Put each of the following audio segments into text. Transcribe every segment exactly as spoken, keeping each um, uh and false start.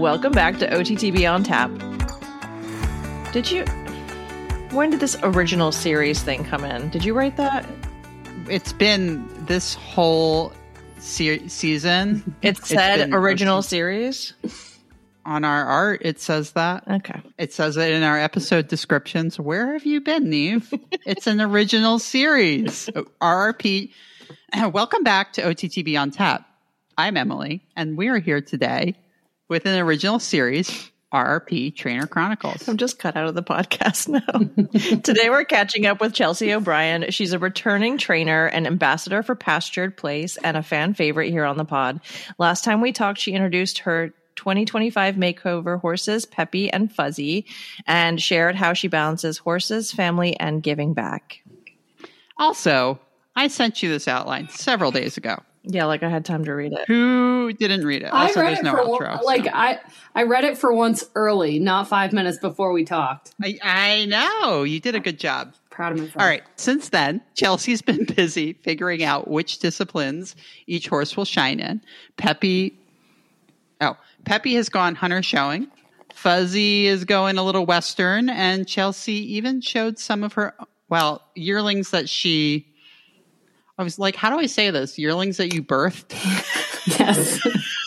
welcome back to O T T B on Tap. Did you... When did this original series thing come in? Did you write that? It's been this whole se- season. It said been original series? On our art, it says that. Okay. It says it in our episode descriptions. Where have you been, Neve? It's an original series. R R P. Welcome back to O T T B on Tap. I'm Emily, and we are here today with an original series, R R P Trainer Chronicles. I'm just cut out of the podcast now. Today we're catching up with Chelsea O'Brien. She's a returning trainer and ambassador for Pastured Place and a fan favorite here on the pod. Last time we talked, she introduced her twenty twenty-five makeover horses, Peppy and Fuzzy, and shared how she balances horses, family, and giving back. Also, I sent you this outline several days ago. Yeah, like I had time to read it. Who didn't read it? Also, I read there's it no for outro. one, like so. I, I read it for once early, not five minutes before we talked. I, I know. You did a good job. Proud of myself. All right. Since then, Chelsea's been busy figuring out which disciplines each horse will shine in. Peppy, oh, Peppy has gone hunter showing. Fuzzy is going a little Western, and Chelsea even showed some of her, well, yearlings that she, I was like, how do I say this? Yearlings that you birthed? Yes.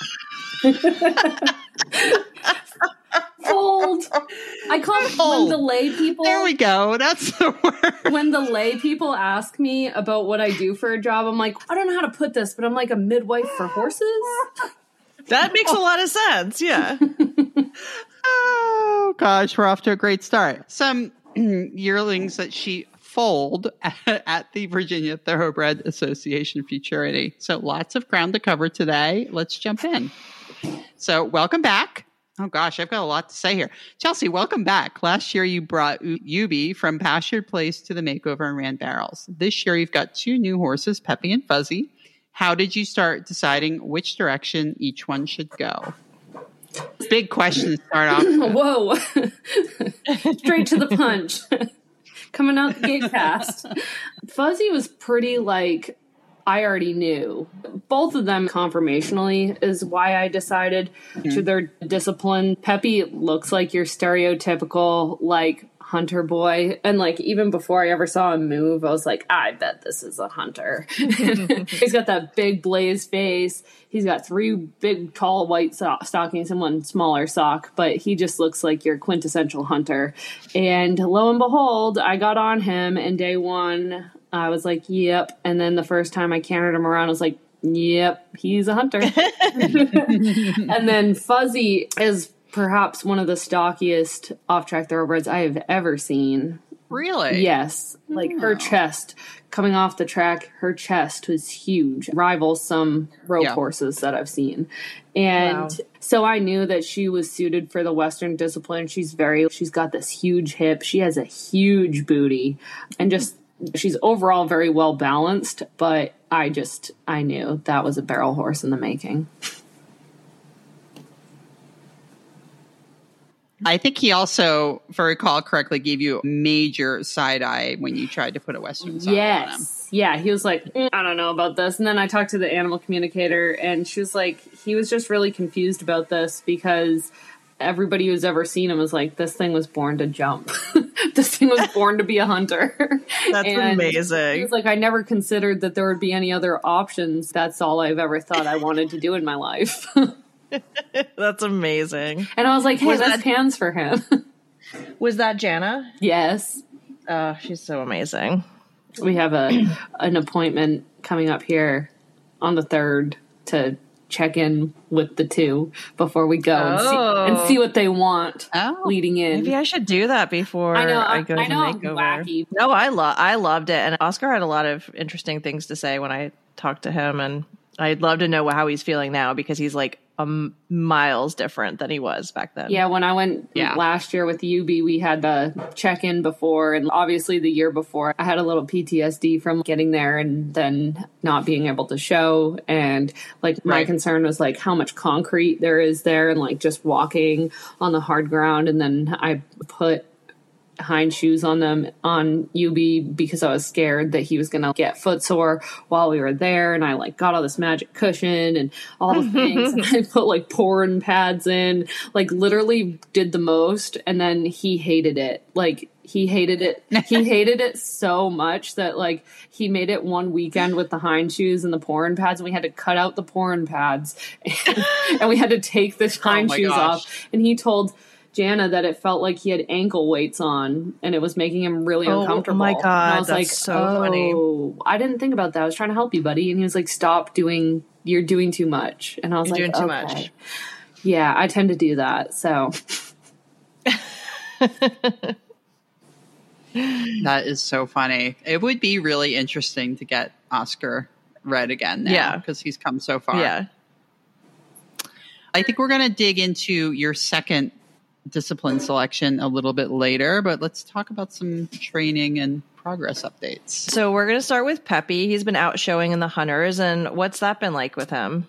Fold. I call it when the lay people. There we go. That's the word. When the lay people ask me about what I do for a job, I'm like, I don't know how to put this, but I'm like a midwife for horses. That makes a lot of sense. Yeah. Oh, gosh. We're off to a great start. Some yearlings that she foaled at, at the Virginia Thoroughbred Association Futurity. So lots of ground to cover today. Let's jump in. So welcome back. Oh, gosh, I've got a lot to say here. Chelsea, welcome back. Last year, you brought Yubi from Pastured Place to the makeover and ran barrels. This year, you've got two new horses, Peppy and Fuzzy. How did you start deciding which direction each one should go? Big question to start off with. Whoa. Straight to the punch. Coming out the gate fast. Fuzzy was pretty like, I already knew. Both of them conformationally is why I decided mm-hmm. to their discipline. Peppy looks like your stereotypical, like, hunter boy. And, like, even before I ever saw him move, I was like, I bet this is a hunter. He's got that big blaze face. He's got three big, tall, white so- stockings and one smaller sock. But he just looks like your quintessential hunter. And lo and behold, I got on him, and day one, I was like, yep. And then the first time I cantered him around, I was like, yep, he's a hunter. And then Fuzzy is perhaps one of the stockiest off-track thoroughbreds I have ever seen. Really? Yes. Like oh. her chest, coming off the track, her chest was huge. Rivals some rope yeah. horses that I've seen. And wow. so I knew that she was suited for the Western discipline. She's very, she's got this huge hip. She has a huge booty. And just, she's overall very well balanced. But I just, I knew that was a barrel horse in the making. I think he also, if I recall correctly, gave you a major side eye when you tried to put a Western song yes. on him. Yeah, he was like, mm, I don't know about this. And then I talked to the animal communicator, and she was like, he was just really confused about this because everybody who's ever seen him was like, this thing was born to jump. This thing was born to be a hunter. That's and amazing. He was like, I never considered that there would be any other options. That's all I've ever thought I wanted to do in my life. That's amazing. And I was like, hey, was that's that, hands for him. Was that Jana? Yes. Oh, she's so amazing. We have a an appointment coming up here on the third to check in with the two before we go oh. and, see, and see what they want oh. leading in. Maybe I should do that before I, know, I go I to know the makeover. I'm wacky. No, I, lo- I loved it. And Oscar had a lot of interesting things to say when I talked to him. And I'd love to know how he's feeling now because he's like um, miles different than he was back then. Yeah, when I went yeah. last year with Yubi, we had the check-in before, and obviously the year before, I had a little P T S D from getting there and then not being able to show. And like my right. concern was like how much concrete there is there and like just walking on the hard ground. And then I put hind shoes on them on U B because I was scared that he was going to get footsore while we were there. And I like got all this magic cushion and all the things. And I put like pouring pads in, like literally did the most. And then he hated it. Like he hated it. He hated it so much that like he made it one weekend with the hind shoes and the pouring pads, and we had to cut out the pouring pads and, and we had to take the hind oh shoes gosh. off. And he told Jana that it felt like he had ankle weights on and it was making him really Oh, uncomfortable. my God, And I was that's like, so oh, funny. I didn't think about that. I was trying to help you, buddy. And he was like, stop doing, you're doing too much. And I was You're like, doing too okay. much. Yeah, I tend to do that. So That is so funny. It would be really interesting to get Oscar read again now, Yeah. because he's come so far. Yeah. I think we're going to dig into your second discipline selection a little bit later, but let's talk about some training and progress updates. So we're going to start with Peppy. He's been out showing in the Hunters, and what's that been like with him?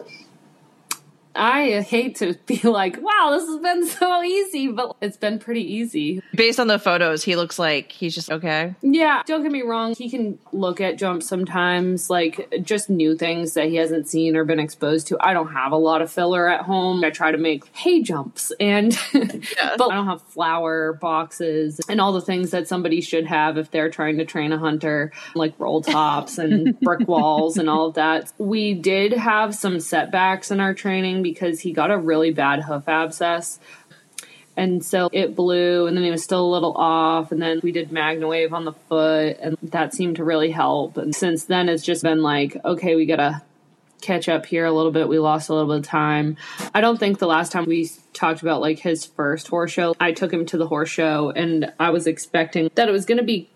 I hate to be like, wow, this has been so easy, but it's been pretty easy. Based on the photos, he looks like he's just okay. Yeah, don't get me wrong. He can look at jumps sometimes, like just new things that he hasn't seen or been exposed to. I don't have a lot of filler at home. I try to make hay jumps, and Yeah. but I don't have flower boxes and all the things that somebody should have if they're trying to train a hunter, like roll tops and brick walls and all of that. We did have some setbacks in our training because he got a really bad hoof abscess. And so it blew, and then he was still a little off, and then we did MagnaWave on the foot, and that seemed to really help. And since then, it's just been like, okay, we gotta catch up here a little bit. We lost a little bit of time. I don't think the last time we talked about like his first horse show, I took him to the horse show, and I was expecting that it was gonna be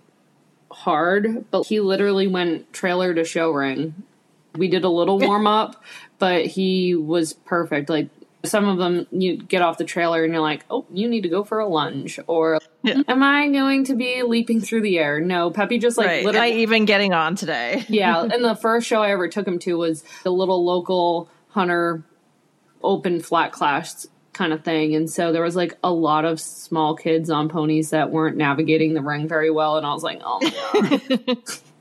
hard, but he literally went trailer to show ring. We did a little warm up, but he was perfect. Like some of them, you get off the trailer and you're like, oh, you need to go for a lunge, or Yeah. am I going to be leaping through the air? No, Peppy just like Right. literally. Not even getting on today. Yeah, and the first show I ever took him to was the little local hunter open flat class kind of thing. And so there was like a lot of small kids on ponies that weren't navigating the ring very well. And I was like, oh my God.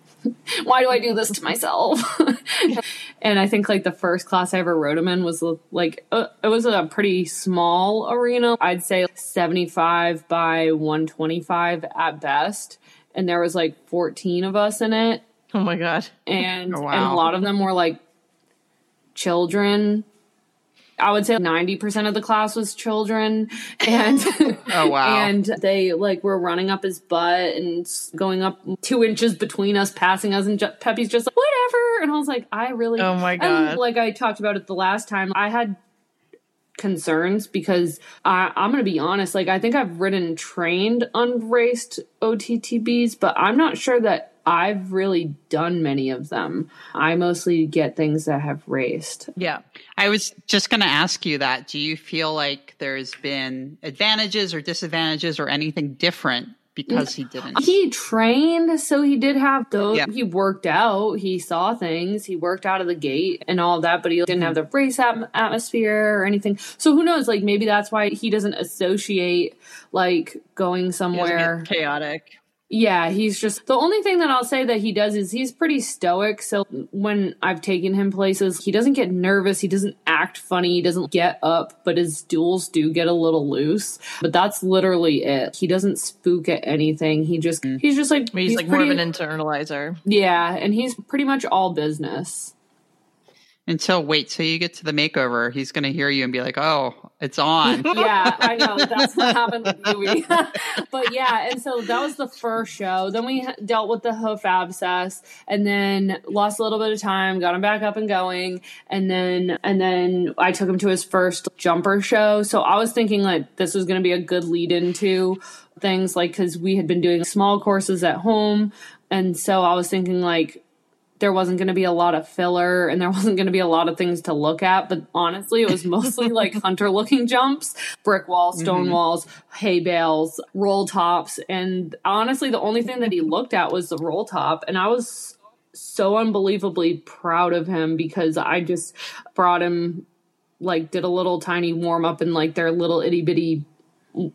Why do I do this to myself? And I think like the first class I ever rode him in was like, uh, it was a pretty small arena. I'd say seventy-five by one twenty-five at best. And there was like fourteen of us in it. Oh my God. And, Oh, wow. and a lot of them were like children. I would say ninety percent of the class was children. And Oh, wow. and they like were running up his butt and going up two inches between us, passing us, and ju- Peppy's just like, whatever. And I was like, I really, Oh my and God. like I talked about it the last time, I had concerns because I, I'm going to be honest, like I think I've ridden trained unraced O T T Bs, but I'm not sure that I've really done many of them. I mostly get things that have raced. Yeah. I was just going to ask you that. Do you feel like there's been advantages or disadvantages or anything different because he didn't? He trained, so he did have those. Yeah. He worked out. He saw things. He worked out of the gate and all of that, but he didn't have the race at- atmosphere or anything. So who knows? Like maybe that's why he doesn't associate like going He doesn't somewhere. get chaotic. Yeah, he's just the only thing that I'll say that he does is he's pretty stoic. So when I've taken him places, he doesn't get nervous. He doesn't act funny. He doesn't get up, but his duels do get a little loose. But that's literally it. He doesn't spook at anything. He just he's just like He's, like pretty, more of an internalizer. yeah, and he's pretty much all business. Until wait till you get to the makeover, he's going to hear you and be like, "Oh, it's on." Yeah, I know. That's what happened with Yui. But yeah, and so that was the first show. Then we dealt with the hoof abscess, and then lost a little bit of time, got him back up and going, and then and then I took him to his first jumper show. So I was thinking like this was going to be a good lead into things, like because we had been doing small courses at home, and so I was thinking like there wasn't going to be a lot of filler and there wasn't going to be a lot of things to look at. But honestly, it was mostly like hunter looking jumps, brick walls, stone Mhm. walls, hay bales, roll tops. And honestly, the only thing that he looked at was the roll top. And I was so unbelievably proud of him because I just brought him, like did a little tiny warm up in like their little itty bitty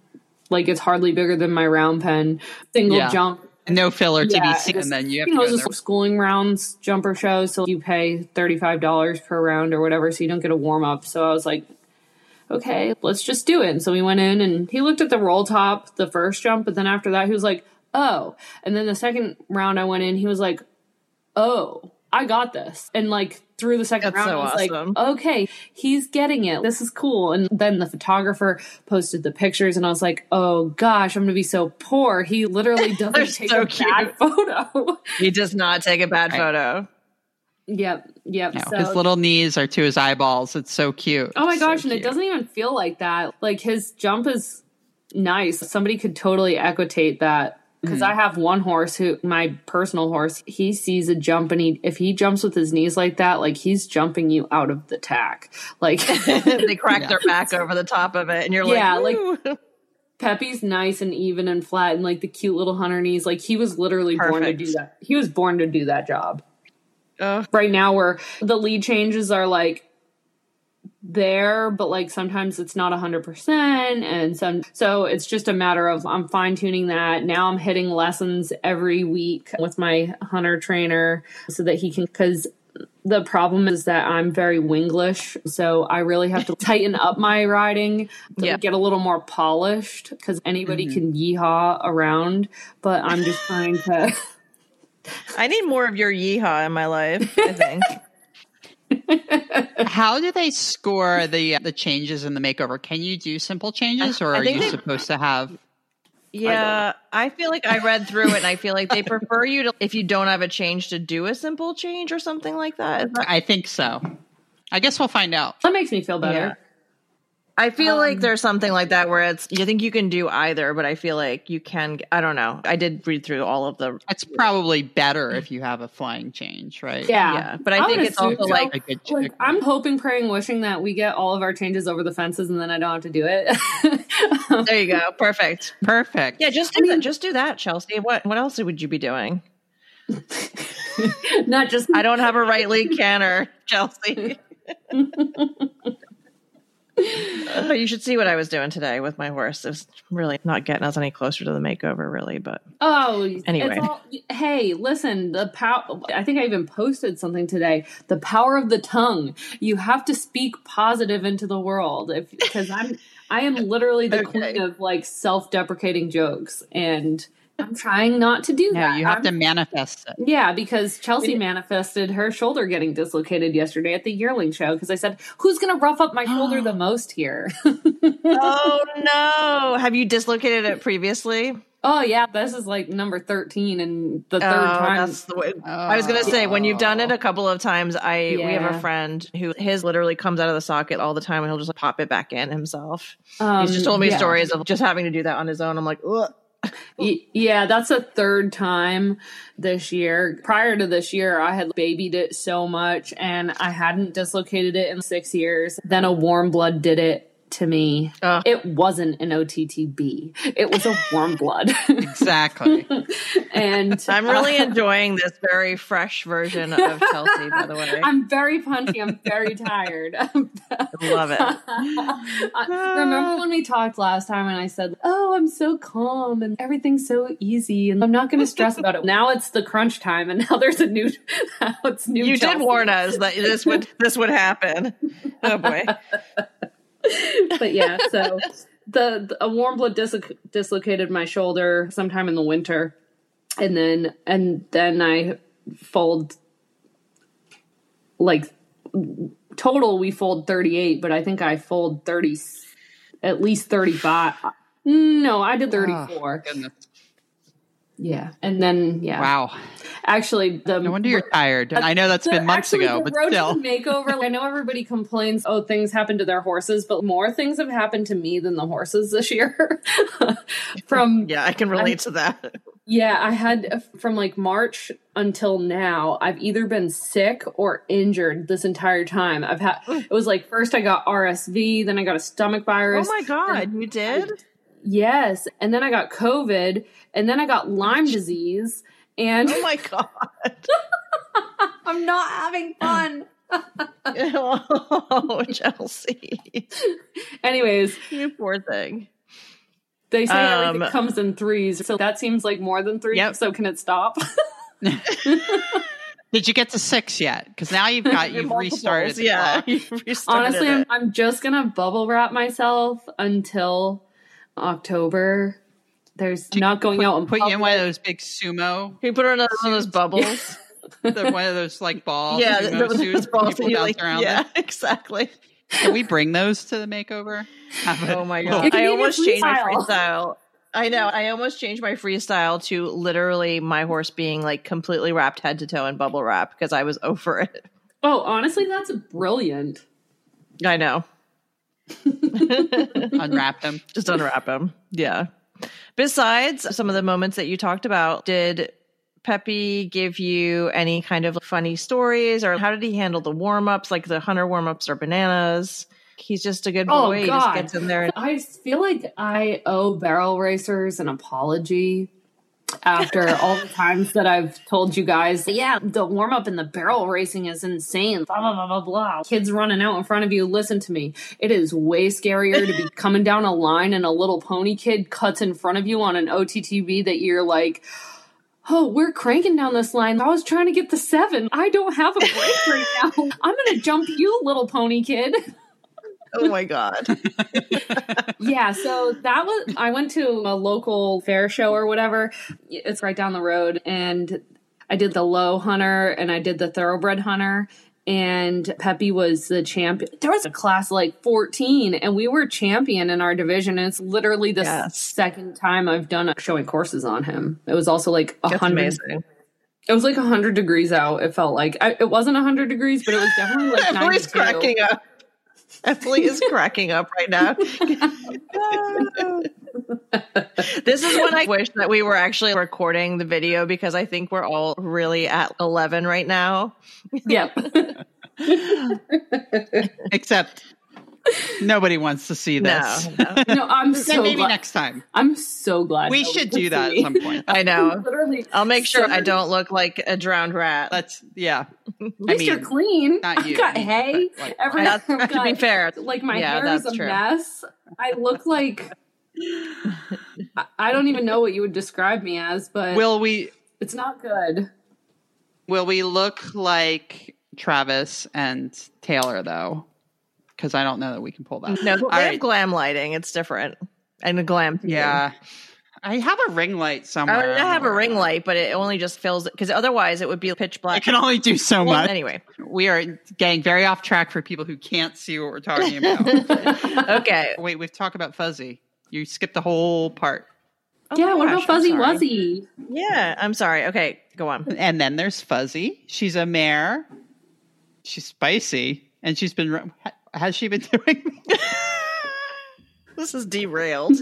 Like it's hardly bigger than my round pen. Single Yeah. jump. No filler to Yeah, be seen, it's- and then you have you to know, go it's there. just schooling rounds jumper shows, so you pay thirty-five dollars per round or whatever, so you don't get a warm up. So I was like, okay, let's just do it. And so we went in, and he looked at the roll top, the first jump, but then after that, he was like, oh. And then the second round I went in, he was like, oh, I got this. And like through the second That's round, so I was awesome. like, okay, he's getting it. This is cool. And then the photographer posted the pictures, and I was like, oh gosh, I'm going to be so poor. He literally They're doesn't take so a cute. bad photo. He does not take a bad Right. photo. Yep, yep. No, so, his little knees are to his eyeballs. It's so cute. oh my So gosh, and it cute. doesn't even feel like that. Like his jump is nice. Somebody could totally equitate that. Because I have one horse who, my personal horse, he sees a jump, and he if he jumps with his knees like that, like he's jumping you out of the tack. Like They crack Yeah. their back over the top of it, and you're Yeah, like, like- "Woo." Peppy's nice and even and flat, and like the cute little hunter knees. Like he was literally born to Perfect. do that. He was born to do that job. Oh, Right now, where the lead changes are like there, but like sometimes it's not a hundred percent, and some so it's just a matter of I'm fine tuning that. Now I'm hitting lessons every week with my hunter trainer so that he can, because the problem is that I'm very winglish, so I really have to tighten up my riding to Yeah. get a little more polished, because anybody Mhm. can yeehaw around, but I'm just trying to. I need more of your yeehaw in my life, I think. How do they score the the changes in the makeover? Can you do simple changes, or I are think you they- supposed to have? Yeah, I feel like I read through it, and I feel like they prefer you to, if you don't have a change, to do a simple change or something like that. Is that I think so. I guess we'll find out. That makes me feel better. Yeah. I feel like Um, there's something like that where it's, you think you can do either, but I feel like you can, I don't know. I did read through all of the, It's probably better if you have a flying change, right? Yeah. yeah, but I I think would it's assume also so. like, A good Like, chick. I'm hoping, praying, wishing that we get all of our changes over the fences, and then I don't have to do it. there you go. Perfect. Perfect. Yeah, just do that. Just do that, Chelsea. What, what else would you be doing? Not just I don't have a right leg canner, Chelsea. But you should see what I was doing today with my horse. It was really not getting us any closer to the makeover, really. But Oh, Anyway. it's all, hey, listen, the power. I think I even posted something today. The power of the tongue. You have to speak positive into the world, if because I'm I am literally the Okay. queen of like self-deprecating jokes, and I'm trying not to do No, that. you have to I'm- manifest it. Yeah, because Chelsea manifested her shoulder getting dislocated yesterday at the yearling show. Because I said, "Who's going to rough up my shoulder the most here?" oh no, have you dislocated it previously? Oh yeah, this is like number thirteen, and the third Oh, time. that's the way. I was gonna say, when you've done it a couple of times, I we have Yeah. a friend who his literally comes out of the socket all the time, and he'll just pop it back in himself. Um, He's just told me yeah. stories of just having to do that on his own. I'm like, ugh. Y- Yeah, that's a third time this year. Prior to this year, I had babied it so much, and I hadn't dislocated it in six years. Then a warm blood did it to me. Ugh. It wasn't an O T T B. It was a warm blood. Exactly. And I'm really uh, enjoying this very fresh version of Chelsea. By the way, I'm very punchy. I'm very tired. I love it. I- Remember when we talked last time and I said, "Oh, I'm so calm and everything's so easy and I'm not going to stress about it." Now it's the crunch time, and now there's a new. Now it's new. You did Chelsea. warn us that this would this would happen. Oh boy. But yeah, so the, the a warm blood dislo- dislocated my shoulder sometime in the winter, and then and then I fold like total we fold thirty-eight, but I think I fold thirty, at least thirty-five. No, I did thirty-four. Goodness. Yeah, and then yeah, Wow. actually the No wonder you're tired. I know that's the- been months actually, ago, the but road still. to the makeover. I know everybody complains, oh, things happen to their horses, but more things have happened to me than the horses this year. From Yeah, I can relate to that. yeah, I had from like March until now, I've either been sick or injured this entire time. I've had it was like first I got R S V, then I got a stomach Oh virus. my god, you did? Yes, and then I got COVID, and then I got Lyme disease, and Oh my god. I'm not having fun. Oh, Chelsea. Anyways, You poor thing. They say Um, everything comes in threes, so that seems like more than three. Yep. So can it stop? Did you get to six yet? Because now you've got you've restarted. The Yeah. clock. You've restarted Honestly, I'm, it. I'm just gonna bubble wrap myself until October. There's not going put, out and put you in one of those big sumo, Can you put her in one of those bubbles? the, one of those like balls. yeah, sumo the, the, suits balls people that you bounce like. around Yeah, in. exactly. Can we bring those to the makeover? Have it- Oh my It god! can be I in almost your changed my freestyle. freestyle. I know. I almost changed my freestyle to literally my horse being like completely wrapped head to toe in bubble wrap because I was over it. Oh, honestly, that's brilliant. I know. unwrap him. Just unwrap him. Yeah. Besides some of the moments that you talked about, did Peppy give you any kind of funny stories, or how did he handle the warm-ups? Like the hunter warm-ups are bananas. He's just a good Oh, boy. He God. just gets in there. And- I feel like I owe barrel racers an apology after all the times that I've told you guys, yeah, the warm up in the barrel racing is insane. Blah, blah, blah, blah, blah. Kids running out in front of you. Listen to me. It is way scarier to be coming down a line and a little pony kid cuts in front of you on an O T T V that you're like, oh, we're cranking down this line. I was trying to get the seven. I don't have a break right now. I'm going to jump you, little pony kid. oh my God. Yeah, so that was, I went to a local fair show or whatever. It's right down the road. And I did the low hunter and I did the thoroughbred hunter. And Peppy was the champion. There was a class like fourteen and we were champion in our division. And it's literally the Yes. second time I've done showing courses on him. It was also like a That's hundred. amazing. It was like a hundred degrees out. It felt like I, it wasn't a hundred degrees, but it was definitely like Emily's ninety-two. cracking up. Emily is cracking up right now. This is when I wish that we were actually recording the video because I think we're all really at eleven right now. Yep. Except nobody wants to see this. No, no. No, I'm Then so maybe glad. next time. I'm so glad. We nobody should can do that see at some me. point. I know. Literally, I'll make sure I so- don't look like a drowned rat. Let's, yeah. At I least you're mean, clean. not you, I got hay. but, like, Every, That's, I've to be got- fair, like my yeah, hair is that's a true. mess. I look like I- I don't even know what you would describe me as, but Will we, it's not good. will we look like Travis and Taylor though? Because I don't know that we can pull that. No, we All have right. glam lighting. It's different. And a glam. T V. Yeah. I have a ring light I, somewhere. mean, I have a don't know ring where. light, but it only just fills it because otherwise it would be pitch I black. can only do so Well, much. anyway, We are getting very off track for people who can't see what we're talking about. okay. Wait, we've talked about Fuzzy. You skipped the whole part. Oh yeah, my what gosh, about Fuzzy I'm sorry. Wuzzy? Yeah, I'm sorry. Okay, go on. And then there's Fuzzy. She's a mare. She's spicy. And she's been, ru- ha- has she been doing? This is derailed.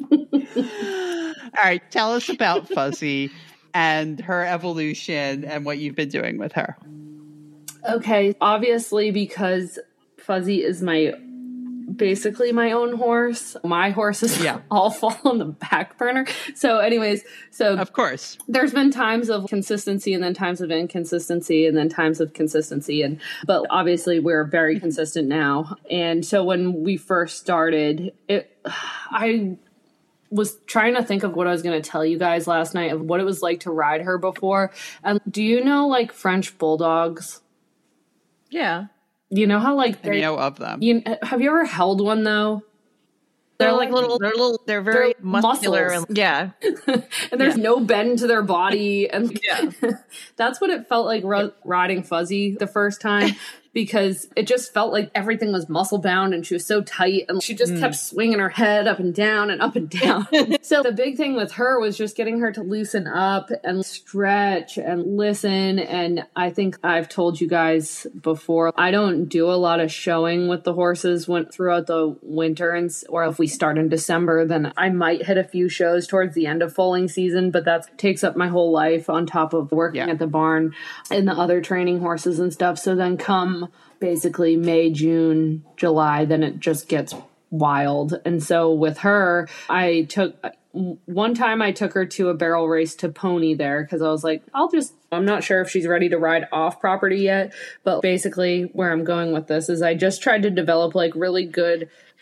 All right, tell us about Fuzzy and her evolution and what you've been doing with her. Okay, obviously because Fuzzy is my basically my own horse. My horses Yeah. all fall on the back burner. So anyways, so Of course. there's been times of consistency and then times of inconsistency and then times of consistency and but obviously we're very consistent now. And so when we first started, it I was trying to think of what I was going to tell you guys last night of what it was like to ride her before. And do you know like French bulldogs? Yeah, You know how like I they know of them. you have you ever held one though? they're like little. They're little. They're very They're muscular. muscles. And, yeah, And there's no bend to their body and Yeah. that's what it felt like ro- riding Fuzzy the first time because it just felt like everything was muscle bound and she was so tight and she just kept swinging her head up and down and up and down. So the big thing with her was just getting her to loosen up and stretch and listen. And I think I've told you guys before, I don't do a lot of showing with the horses when throughout the winter and s- or if we start in December, then I might hit a few shows towards the end of foaling season, but that takes up my whole life on top of working Yeah. at the barn and the other training horses and stuff. So then come basically May, June, July, then it just gets wild. And so with her, I took one time I took her to a barrel race to pony there because I was like, I'll just, I'm not sure if she's ready to ride off property yet. But basically where I'm going with this is I just tried to develop like really good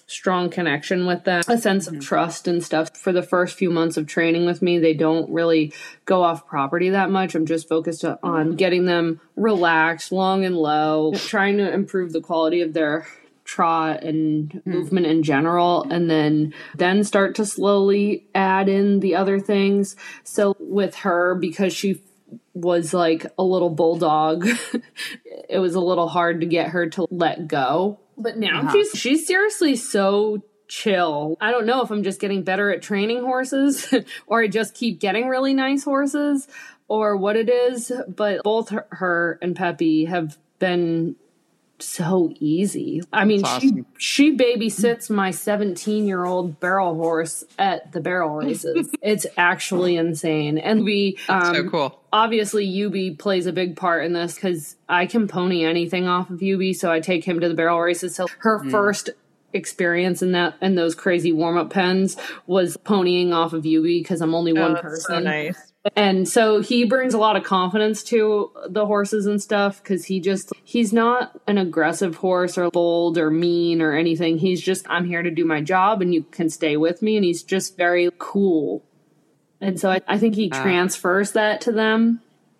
strong connection with them, a sense of trust and stuff. For the first few months of training with me, they don't really go off property that much. I'm just focused on getting them relaxed, long and low, trying to improve the quality of their trot and movement in general, and then then start to slowly add in the other things. So with her, because she was like a little bulldog, it was a little hard to get her to let go. But now uh-huh. she's she's seriously so chill. I don't know if I'm just getting better at training horses or I just keep getting really nice horses or what it is, but both her, her and Peppy have been so easy. I mean, awesome. she she babysits my seventeen-year-old barrel horse at the barrel races. It's actually insane. And we um, so cool. Obviously, Yubi plays a big part in this because I can pony anything off of Yubi, so I take him to the barrel races. So her mm. first experience in that in those crazy warm-up pens was ponying off of Yubi because I'm only one oh, person. So nice. And so he brings a lot of confidence to the horses and stuff because he just, he's not an aggressive horse or bold or mean or anything. He's just, I'm here to do my job and you can stay with me. And he's just very cool. And so I, I think he uh. transfers that to them.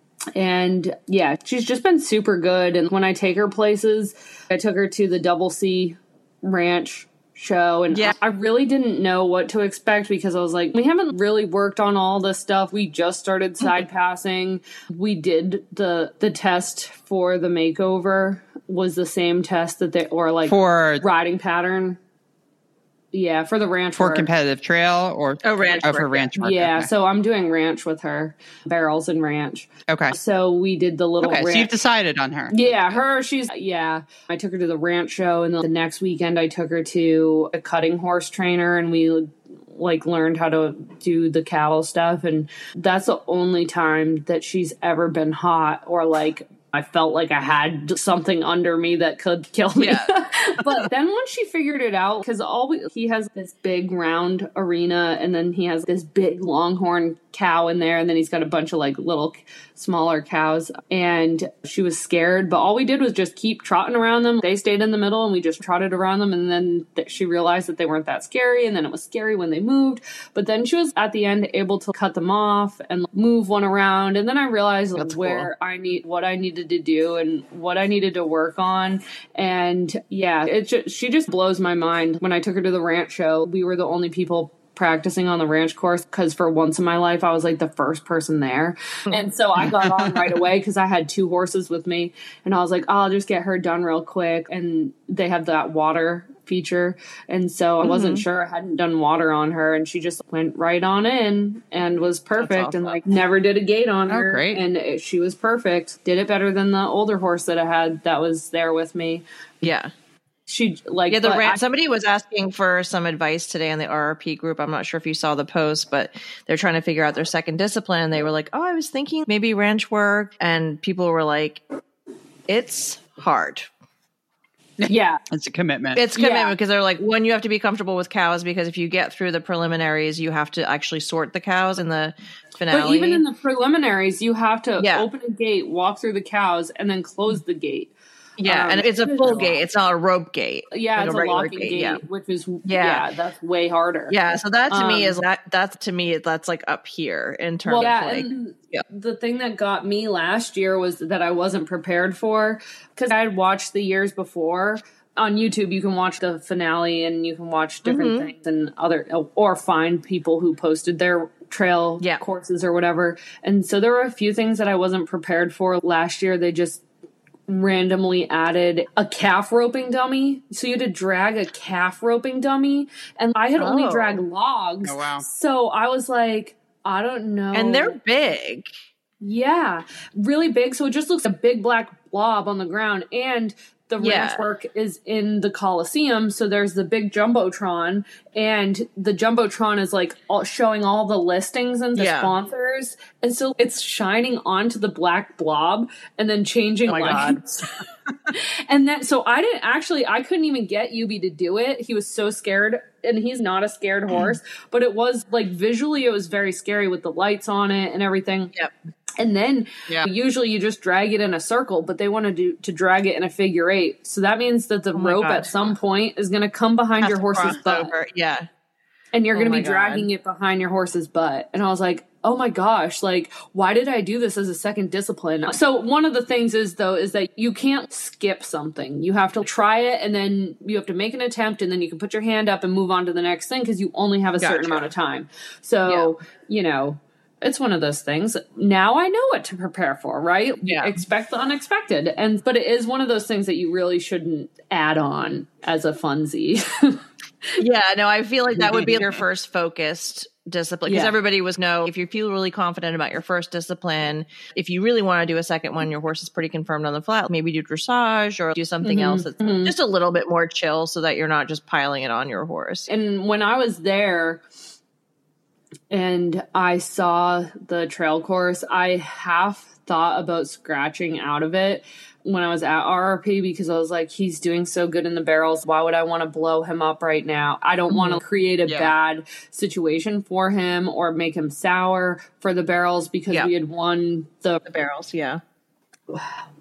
And yeah, she's just been super good. And when I take her places, I took her to the Double C Ranch show, and yeah. I really didn't know what to expect because I was like, we haven't really worked on all this stuff. We just started side passing. We did the the test for the makeover was the same test that they or like for riding pattern. Yeah, for the ranch for work. Competitive trail or oh ranch oh, work, for ranch work. Yeah, okay. So I'm doing ranch with her, barrels and ranch. Okay. So we did the little. Okay, ranch. so you've decided on her. Yeah, her. She's yeah. I took her to the ranch show, and the next weekend I took her to a cutting horse trainer, and we like learned how to do the cattle stuff, and that's the only time that she's ever been hot or like. I felt like I had something under me that could kill me. Yeah. But then once she figured it out, because all we, he has this big round arena, and then he has this big longhorn cow in there, and then he's got a bunch of like little smaller cows, and she was scared, but all we did was just keep trotting around them. They stayed in the middle, and we just trotted around them, and then th- she realized that they weren't that scary, and then it was scary when they moved, but then she was at the end able to cut them off and move one around, and then I realized That's where cool. I need what I needed to do and what I needed to work on. And yeah, it just, she just blows my mind. When I took her to the ranch show, we were the only people practicing on the ranch course because for once in my life I was like the first person there, and so I got on right away because I had two horses with me, and I was like, oh, I'll just get her done real quick. And they have that water feature, and so I wasn't mm-hmm. sure I hadn't done water on her, and she just went right on in and was perfect. Awesome. And like never did a gate on oh, her great. And it, she was perfect. Did it better than the older horse that I had that was there with me. Yeah. She like yeah. The ran- I, somebody was asking for some advice today in the R R P group. I'm not sure if you saw the post, but they're trying to figure out their second discipline. They were like, "Oh, I was thinking maybe ranch work," and people were like, "It's hard." Yeah, it's a commitment. It's commitment yeah. because they're like, one, you have to be comfortable with cows because if you get through the preliminaries, you have to actually sort the cows in the finale. But even in the preliminaries, you have to yeah. open a gate, walk through the cows, and then close the gate. Yeah, um, and it's a full gate. It's not a rope gate. Yeah, like it's a, a locking gate, gate, yeah. which is yeah. yeah, that's way harder. Yeah, so that to um, me is that that's to me that's like up here in terms well, yeah, of like and yeah. The thing that got me last year was that I wasn't prepared for because I had watched the years before. On YouTube, you can watch the finale and you can watch different mm-hmm. things and other or find people who posted their trail yeah. courses or whatever. And so there were a few things that I wasn't prepared for last year. They just randomly added a calf roping dummy. So you had to drag a calf roping dummy. And I had oh. only dragged logs. Oh, wow. So I was like, I don't know. And they're big. Yeah, really big. So it just looks like a big black blob on the ground. And the ranch yeah. work is in the Coliseum, so there's the big Jumbotron, and the Jumbotron is like all, showing all the listings and the yeah. sponsors, and so it's shining onto the black blob and then changing oh my lights. And that, so I didn't actually, I couldn't even get Yubi to do it. He was so scared, and he's not a scared horse, but it was like visually, it was very scary with the lights on it and everything. Yep. And then Yeah. usually you just drag it in a circle, but they want to do to drag it in a figure eight. So that means that the Oh my rope God. at some point is going to come behind Has your to horse's cross butt. over. Yeah. And you're Oh going to my be dragging God. it behind your horse's butt. And I was like, oh my gosh, like, why did I do this as a second discipline? So one of the things is, though, is that you can't skip something. You have to try it, and then you have to make an attempt, and then you can put your hand up and move on to the next thing because you only have a certain Gotcha. amount of time. So, you know, it's one of those things. Now I know what to prepare for, right? Yeah. Expect the unexpected. And but it is one of those things that you really shouldn't add on as a funsy. Yeah, no, I feel like that would be your first focused discipline because Yeah. everybody was no, if you feel really confident about your first discipline, if you really want to do a second one, your horse is pretty confirmed on the flat, maybe do dressage or do something Mhm, else that's mhm. just a little bit more chill so that you're not just piling it on your horse. And when I was there and I saw the trail course, I half thought about scratching out of it when I was at R R P because I was like, he's doing so good in the barrels. Why would I want to blow him up right now? I don't want to create a Yeah. bad situation for him or make him sour for the barrels because Yeah. we had won the, The barrels, yeah. what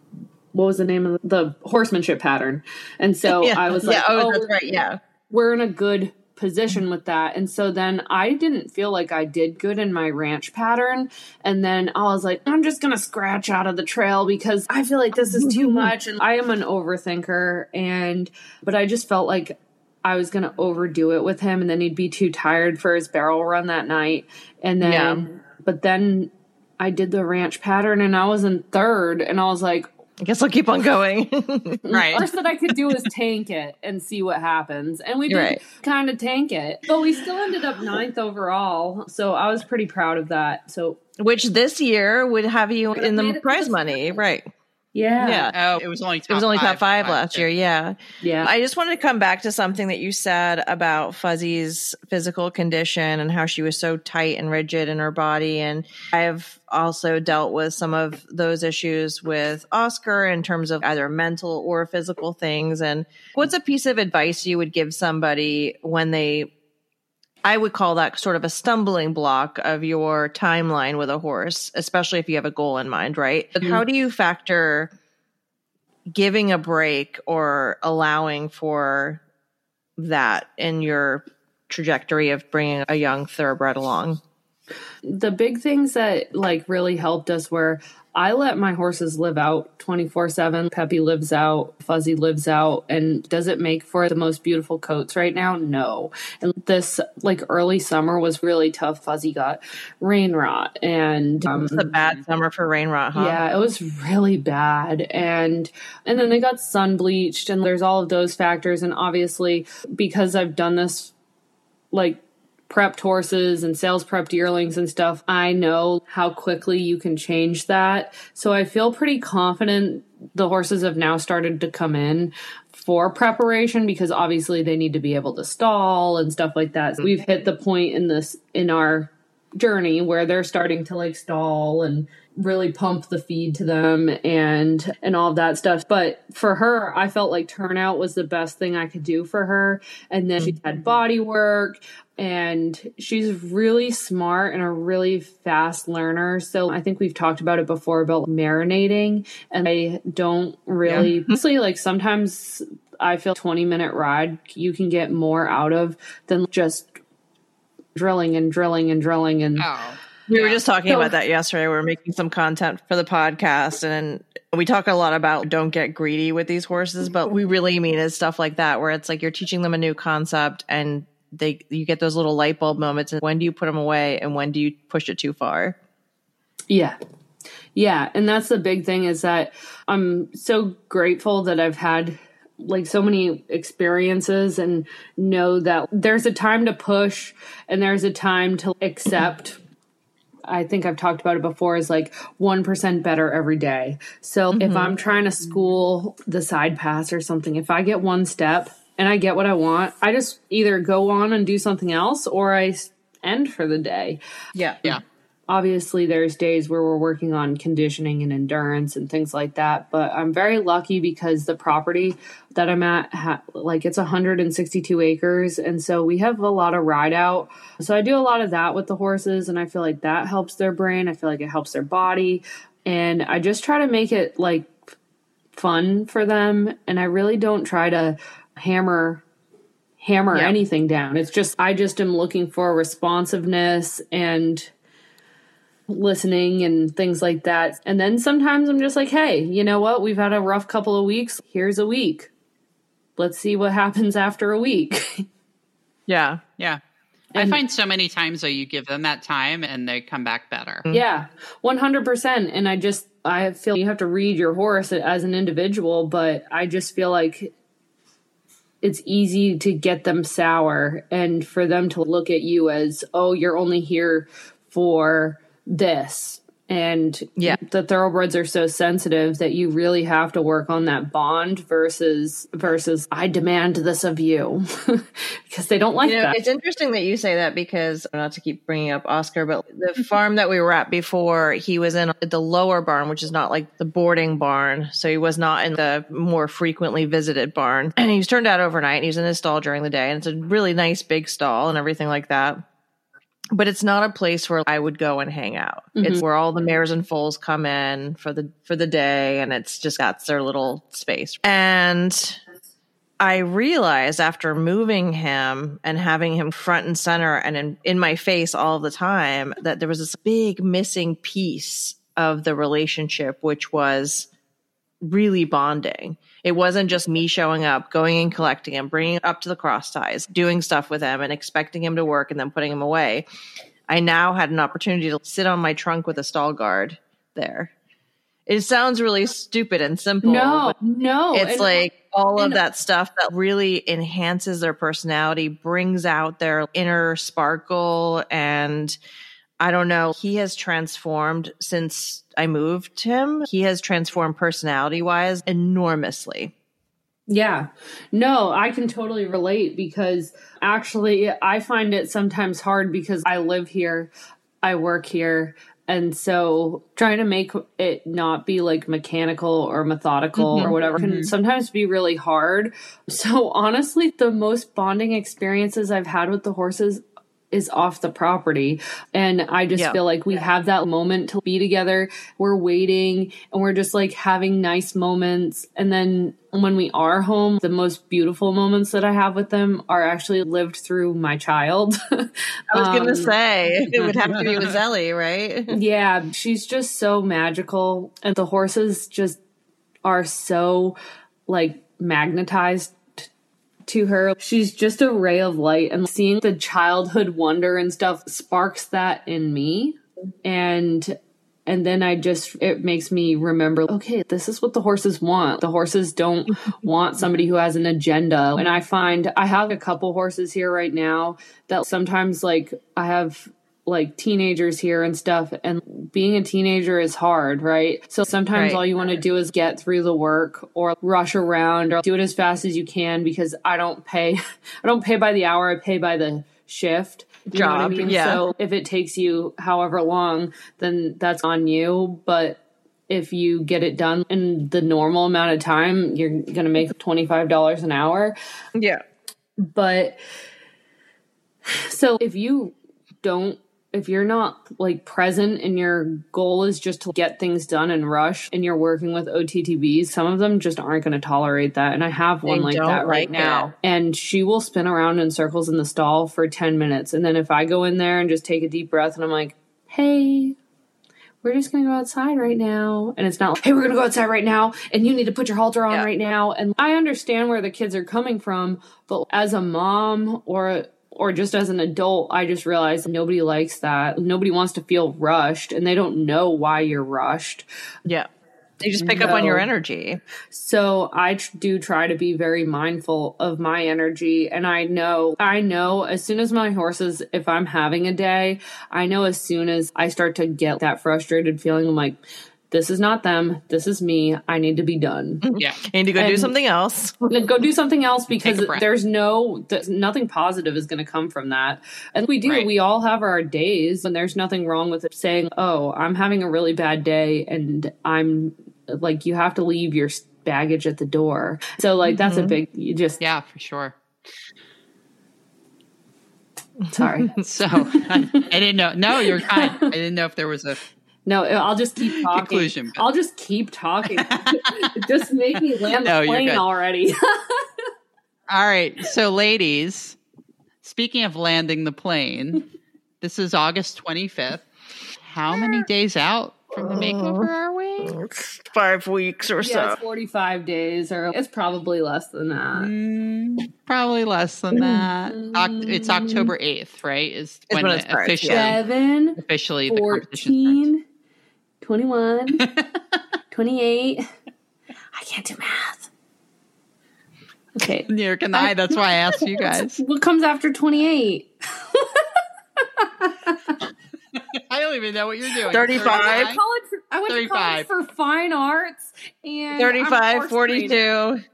was the name of the, the horsemanship pattern. And so yeah. I was like, yeah, oh, oh, that's right, yeah. we're in a good position with that. And so then I didn't feel like I did good in my ranch pattern. And then I was like, I'm just going to scratch out of the trail because I feel like this is too much. And I am an overthinker. And, but I just felt like I was going to overdo it with him and then he'd be too tired for his barrel run that night. And then, Yeah. but then I did the ranch pattern and I was in third and I was like, I guess I'll keep on going. Right. worst that I could do is tank it and see what happens. And we did Right. kind of tank it. But we still ended up ninth overall. So I was pretty proud of that. So Which this year would have you Would've in made the it to prize the money, final. right? yeah. Yeah. Oh, it was only top It was only top five last last year. Yeah. Yeah. I just wanted to come back to something that you said about Fuzzy's physical condition and how she was so tight and rigid in her body. And I have also dealt with some of those issues with Oscar in terms of either mental or physical things. And what's a piece of advice you would give somebody when they, I would call that sort of a stumbling block of your timeline with a horse, especially if you have a goal in mind, right? But how do you factor giving a break or allowing for that in your trajectory of bringing a young thoroughbred along? The big things that like really helped us were I let my horses live out twenty-four seven. Peppy lives out, Fuzzy lives out. And does it make for the most beautiful coats right now? No. And this like early summer was really tough. Fuzzy got rain rot and um, It's a bad summer for rain rot, huh? yeah, it was really bad. And and then they got sun bleached and there's all of those factors. And obviously because I've done this like prepped horses and sales prepped yearlings and stuff, I know how quickly you can change that. So I feel pretty confident the horses have now started to come in for preparation because obviously they need to be able to stall and stuff like that. So we've hit the point in this in our journey where they're starting to like stall and really pump the feed to them and and all of that stuff. But for her, I felt like turnout was the best thing I could do for her. And then she had body work and she's really smart and a really fast learner. So I think we've talked about it before about marinating, and I don't really Yeah. honestly like sometimes I feel twenty minute ride you can get more out of than just drilling and drilling and drilling and Oh. We were Yeah. just talking So- about that yesterday. We were making some content for the podcast, and we talk a lot about don't get greedy with these horses, but we really mean is stuff like that, where it's like you're teaching them a new concept and they you get those little light bulb moments. And when do you put them away and when do you push it too far? Yeah. Yeah. And that's the big thing is that I'm so grateful that I've had like so many experiences and know that there's a time to push and there's a time to accept. I think I've talked about it before is like one percent better every day. So if I'm trying to school the side pass or something, if I get one step and I get what I want, I just either go on and do something else or I s- end for the day. Yeah. Yeah. Obviously, there's days where we're working on conditioning and endurance and things like that. But I'm very lucky because the property that I'm at, ha- like it's one hundred sixty-two acres. And so we have a lot of ride out. So I do a lot of that with the horses. And I feel like that helps their brain. I feel like it helps their body. And I just try to make it like fun for them. And I really don't try to hammer hammer Yeah. anything down. It's just, I just am looking for responsiveness and listening and things like that. And then sometimes I'm just like, hey, you know what? We've had a rough couple of weeks. Here's a week. Let's see what happens after a week. Yeah. Yeah. And- I find so many times though you give them that time and they come back better. Yeah, one hundred percent. And I just, I feel you have to read your horse as an individual, but I just feel like it's easy to get them sour and for them to look at you as, oh, you're only here for this. And Yeah. the thoroughbreds are so sensitive that you really have to work on that bond versus versus I demand this of you because they don't like You know, that. it's interesting that you say that because, not to keep bringing up Oscar, but the farm that we were at before, he was in the lower barn, which is not like the boarding barn. So he was not in the more frequently visited barn. And he was turned out overnight and he was in his stall during the day. And it's a really nice big stall and everything like that. But it's not a place where I would go and hang out. Mhm. It's where all the mares and foals come in for the for the day, and it's just that's their little space. And I realized after moving him and having him front and center and in, in my face all the time that there was this big missing piece of the relationship, which was really bonding. It wasn't just me showing up, going and collecting him, bringing him up to the cross ties, doing stuff with him and expecting him to work and then putting him away. I now had an opportunity to sit on my trunk with a stall guard there. It sounds really stupid and simple. No, but no. it's And- like all of and- that stuff that really enhances their personality, brings out their inner sparkle. And I don't know, he has transformed since I moved him. He has transformed personality wise enormously. Yeah. No, I can totally relate because actually I find it sometimes hard because I live here, I work here. And so trying to make it not be like mechanical or methodical Mhm. or whatever can Mhm. sometimes be really hard. So honestly, the most bonding experiences I've had with the horses is off the property. And I just Yeah. feel like we have that moment to be together. We're waiting and we're just like having nice moments. And then when we are home, the most beautiful moments that I have with them are actually lived through my child. I was going to Um, say it would have to be with Zelly, right? Yeah, she's just so magical. And the horses just are so like magnetized t- to her. She's just a ray of light, and seeing the childhood wonder and stuff sparks that in me. And and then I just, it makes me remember, okay, this is what the horses want. The horses don't want somebody who has an agenda. And I find I have a couple horses here right now that sometimes like I have like teenagers here and stuff, and being a teenager is hard, right? So sometimes Right. all you want to do is get through the work or rush around or do it as fast as you can because I don't pay I don't pay by the hour, I pay by the shift. You know what I Job, mean? yeah. So if it takes you however long, then that's on you. But if you get it done in the normal amount of time, you're going to make twenty-five dollars an hour. Yeah. But so if you don't, if you're not like present and your goal is just to get things done and rush and you're working with O T T Bs, some of them just aren't going to tolerate that. And I have one They like don't that right like now. it. And she will spin around in circles in the stall for ten minutes. And then if I go in there and just take a deep breath and I'm like, hey, we're just going to go outside right now. And it's not like, hey, we're going to go outside right now. And you need to put your halter on Yeah. right now. And I understand where the kids are coming from. But as a mom or or just as an adult, I just realized nobody likes that. Nobody wants to feel rushed and they don't know why you're rushed. Yeah. They just pick up on your No. energy. So I tr- do try to be very mindful of my energy. And I know, I know as soon as my horses, if I'm having a day, I know as soon as I start to get that frustrated feeling, I'm like, this is not them. This is me. I need to be done. Yeah. I need to go And- do something else. Go do something else because Take a breath. there's no, there's nothing positive is going to come from that. And we do, Right. we all have our days, and there's nothing wrong with it saying, oh, I'm having a really bad day, and I'm like, you have to leave your baggage at the door. So like, that's a big, you just, Yeah, for sure. sorry. So I, I didn't know. No, you're fine. I didn't know if there was a No, I'll just keep talking. conclusion. but- I'll just keep talking. Just make me land No, the you're plane good. already. All right. So, ladies, speaking of landing the plane, this is August twenty-fifth. How many days out from the makeover are we? Five weeks or Yeah, so. it's forty-five days, or it's probably less than that. Mm, probably less than that. Oct- it's October eighth, right? Is when, when it it starts, officially, yeah. Seven, officially the competition fourteen, twenty-one, twenty-eight. I can't do math. Okay. starts. Neither can I. That's why I asked you guys. What comes after twenty-eight? I don't even know what you're doing. thirty-five. I, went to college for, I went to thirty-five. college for fine arts and I'm a thirty-five, horse trainer. forty-two.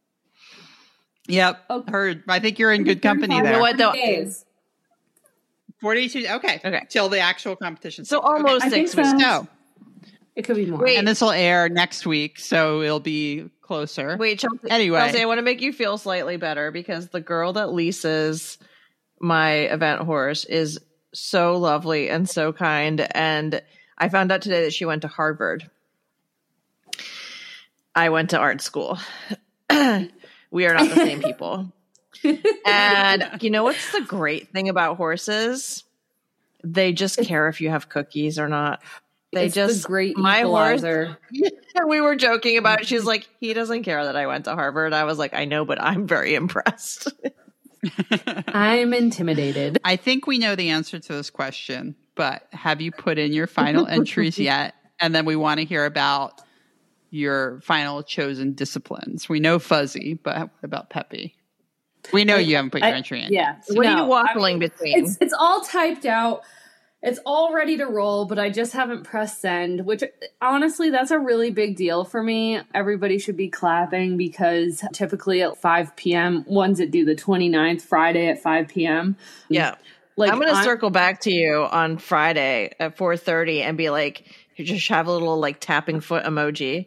Yep. Okay. Heard. I think you're in good company thirty-five there. You know what, though? days. forty-two. Okay. Okay. Till the actual competition. So starts. Okay. almost I think six weeks. so. No. It could be more. Wait. And this will air next week, so it'll be closer. Wait, Chelsea, Anyway. Chelsea, I want to make you feel slightly better because the girl that leases my event horse is so lovely and so kind. And I found out today that she went to Harvard. I went to art school. We are not the same people. And you know what's the great thing about horses? They just care if you have cookies or not. They It's just the great my horse. equalizer. We were joking about it. She's like, he doesn't care that I went to Harvard. I was like, I know, but I'm very impressed. I'm intimidated. I think we know the answer to this question, but have you put in your final entries yet? And then we want to hear about your final chosen disciplines. We know Fuzzy, but what about Peppy? We know you haven't put your I- entry in. Yeah. What are No, you I waffling mean, between? It's it's all typed out. It's all ready to roll, but I just haven't pressed send, which honestly, that's a really big deal for me. Everybody should be clapping because typically at five p.m., ones that do the twenty-ninth, Friday at five p.m. Yeah. Like I'm going to I'm- circle back to you on Friday at four thirty and be like, you just have a little like tapping foot emoji.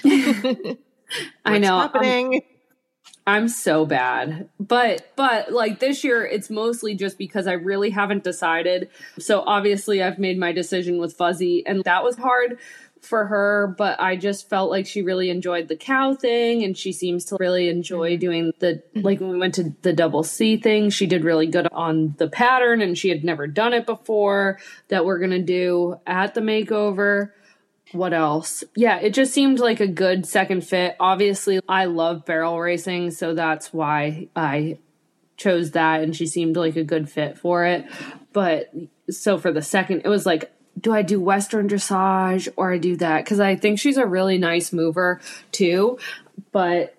I know. What's I'm- happening? I'm so bad. But but like this year it's mostly just because I really haven't decided. So obviously I've made my decision with Fuzzy and that was hard for her, but I just felt like she really enjoyed the cow thing and she seems to really enjoy doing the like when we went to the double C thing, she did really good on the pattern and she had never done it before that we're going to do at the makeover. What else? Yeah, it just seemed like a good second fit. Obviously, I love barrel racing, so that's why I chose that, and she seemed like a good fit for it. But so for the second, it was like, do I do Western dressage or I do that? Because I think she's a really nice mover too, but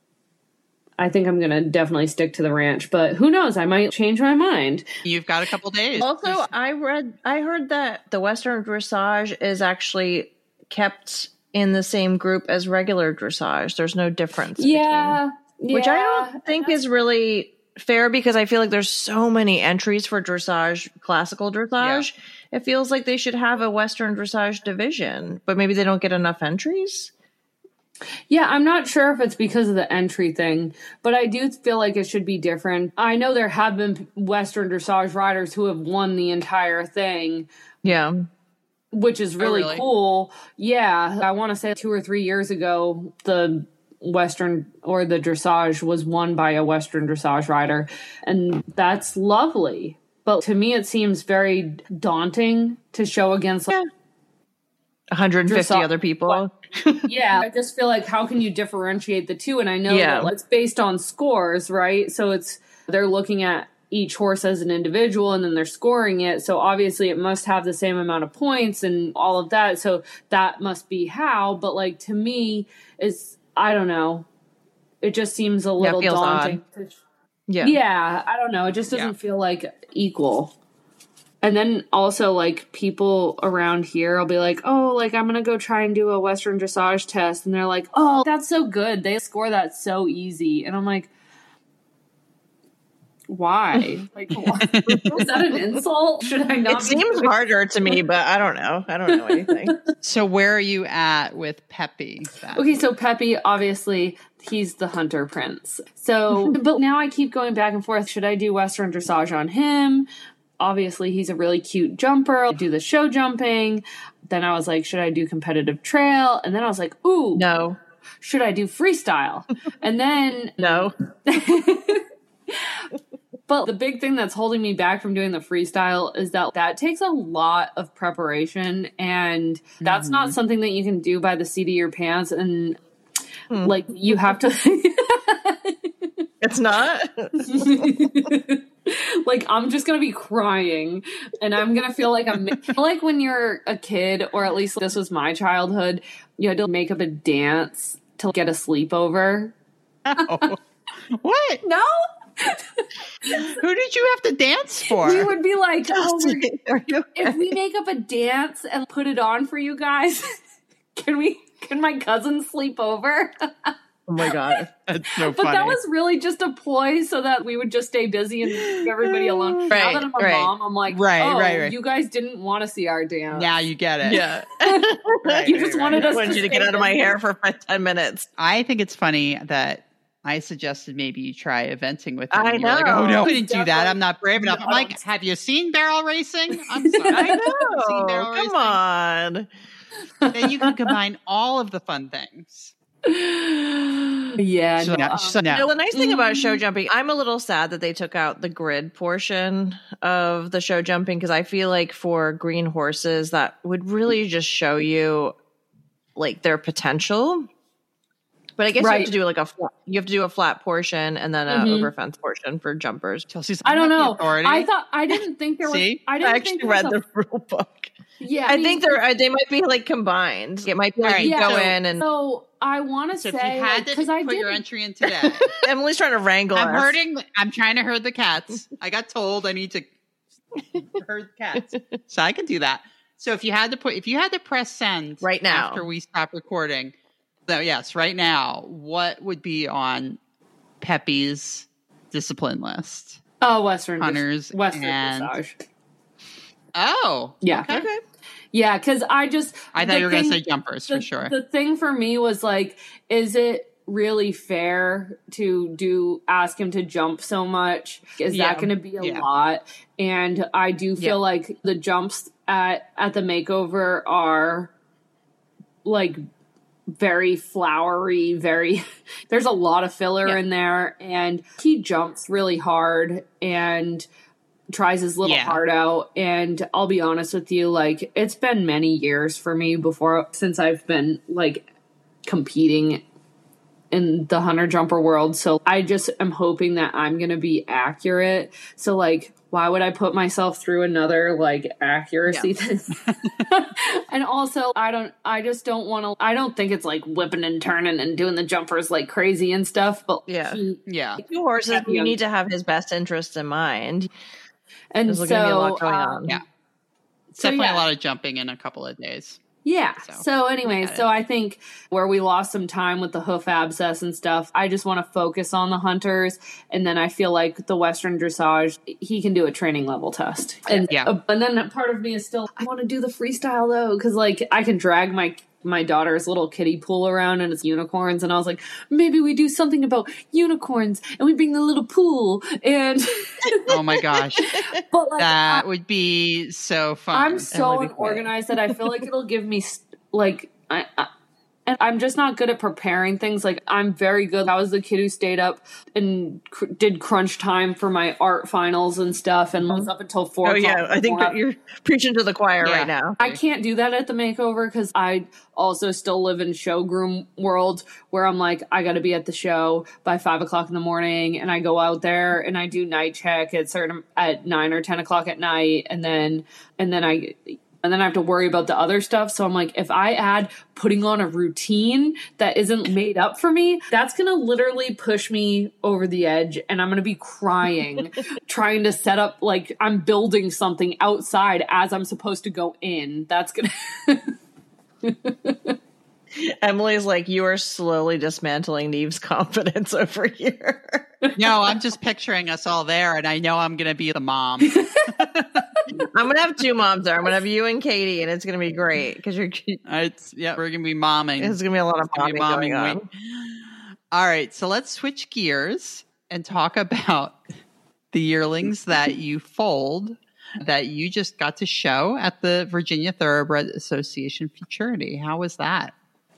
I think I'm going to definitely stick to the ranch. But who knows? I might change my mind. You've got a couple days. Also, I read, I heard that the Western dressage is actually kept in the same group as regular dressage. There's no difference. Yeah. between- which I yeah. don't think is really fair because I feel like there's so many entries for dressage, classical dressage. It feels like they should have a Western dressage division, but maybe they don't get enough entries. Yeah, I'm not sure if it's because of the entry thing, but I do feel like it should be different. I know there have been Western dressage riders who have won the entire thing, Yeah. which is really, really? cool. Yeah, I want to say two or three years ago, the Western or the dressage was won by a Western dressage rider, and that's lovely. But to me, it seems very daunting to show against. Like, one hundred fifty Dressage- other people. yeah, I just feel like how can you differentiate the two? And I know Yeah. that it's based on scores, right? So it's they're looking at each horse as an individual and then they're scoring it. So obviously it must have the same amount of points and all of that. So that must be how. But like to me, is I don't know. It just seems a little feels daunting. Yeah. Yeah, I don't know. It just doesn't Yeah. feel like equal. And then also, like, people around here will be like, oh, like, I'm going to go try and do a Western dressage test. And they're like, oh, that's so good. They score that so easy. And I'm like, why? Like, why? Is that an insult? Should I not? It seems harder to me, but I don't know. I don't know anything. So where are you at with Peppy? Then? Okay, so Peppy, obviously, he's the hunter prince. So, but now I keep going back and forth. Should I do Western dressage on him? Obviously, he's a really cute jumper. I'll do the show jumping. Then I was like, should I do competitive trail? And then I was like, ooh. No. Should I do freestyle? And then... No. But the big thing that's holding me back from doing the freestyle is that that takes a lot of preparation, and that's mm-hmm. not something that you can do by the seat of your pants. And hmm. like, you have to... It's not? Like, I'm just going to be crying, and I'm going to feel like I'm... like when you're a kid, or at least this was my childhood, you had to make up a dance to get a sleepover. Oh. What? No? Who did you have to dance for? We would be like, oh, we're, if we make up a dance and put it on for you guys, can we? Can my cousin sleep over? Oh my god, that's so but funny. That was really just a ploy so that we would just stay busy and leave everybody alone. Right, now that I'm a right. mom, I'm like, right, oh, right, right. you guys didn't want to see our dance. Now you get it. Yeah, right, you just right, wanted right. us. I wanted to you to get out of my hair for ten minutes. I think it's funny that I suggested maybe you try eventing with him. I and you were like, know. oh no, I couldn't do that. I'm not brave enough. I'm like, have you seen barrel racing? I'm sorry. I Have you seen know. barrel Come racing? on. Then you can combine all of the fun things. Yeah. So, no, no, so no. You know, the nice thing about show jumping, I'm a little sad that they took out the grid portion of the show jumping, because I feel like for green horses, that would really just show you like their potential. But I guess right. you have to do like a flat, you have to do a flat portion and then a mm-hmm. over fence portion for jumpers. Chelsea's I don't know. Authority. I thought I didn't think there was. See? I didn't I actually think there read was a, the rule book. Yeah, I, I mean, think they're they might be like combined. It might be like Right, you yeah, go so, in and so I want to So say if you had to because put I did your entry in today, Emily's trying to wrangle I'm us. herding. I'm trying to herd the cats. I got told I need to herd cats, so I can do that. So if you had to put, if you had to press send Right now. after we stop recording, so yes, right now, what would be on Peppy's discipline list? Oh, Western Hunters Western and- dressage. Oh, Yeah. okay. Okay. Yeah, because I just I thought the you were going to thing- say jumpers the, for sure. The thing for me was like, is it really fair to do ask him to jump so much? Is Yeah. that going to be a Yeah. lot? And I do feel Yeah. like the jumps at at the makeover are like very flowery, very there's a lot of filler Yeah. in there, and he jumps really hard and tries his little Yeah. heart out. And I'll be honest with you, like, it's been many years for me before since I've been like competing in the hunter jumper world. So I just am hoping that I'm going to be accurate. So like, why would I put myself through another like accuracy thing? And also I don't, I just don't want to, I don't think it's like whipping and turning and doing the jumpers like crazy and stuff, but Yeah. he, Yeah. Two horses, Yeah. you need to have his best interests in mind. and There's so, going to be a lot going um, on. Yeah. So, Definitely yeah. a lot of jumping in a couple of days. Yeah. So, So, anyway, got it. so I think where we lost some time with the hoof abscess and stuff, I just want to focus on the hunters. And then I feel like the Western dressage, he can do a training level test. And, Yeah. uh, and then part of me is still, I want to do the freestyle though, because like I can drag my my daughter's little kiddie pool around and it's unicorns. And I was like, maybe we do something about unicorns and we bring the little pool. And Oh my gosh. but like, That I- would be so fun. I'm so would be great. unorganized that I feel like it'll give me st- like I, I and I'm just not good at preparing things. Like I'm very good. I was the kid who stayed up and cr- did crunch time for my art finals and stuff, and was up until four. Oh o'clock yeah, I think before that you're preaching to the choir Yeah. right now. I can't do that at the makeover because I also still live in showgroom world where I'm like, I got to be at the show by five o'clock in the morning, and I go out there and I do night check at certain at nine or ten o'clock at night, and then and then I and then I have to worry about the other stuff. So I'm like, if I add putting on a routine that isn't made up for me, that's going to literally push me over the edge. And I'm going to be crying, trying to set up, like I'm building something outside as I'm supposed to go in. That's going to... Emily's like, you are slowly dismantling Neve's confidence over here. No, I'm just picturing us all there, and I know I'm going to be the mom. I'm going to have two moms there. I'm going to have you and Katie, and it's going to be great because you're. It's yeah, we're going to be momming. There's going to be a lot of momming, momming going on. All right, so let's switch gears and talk about the yearlings that you foaled that you just got to show at the Virginia Thoroughbred Association Futurity. How was that?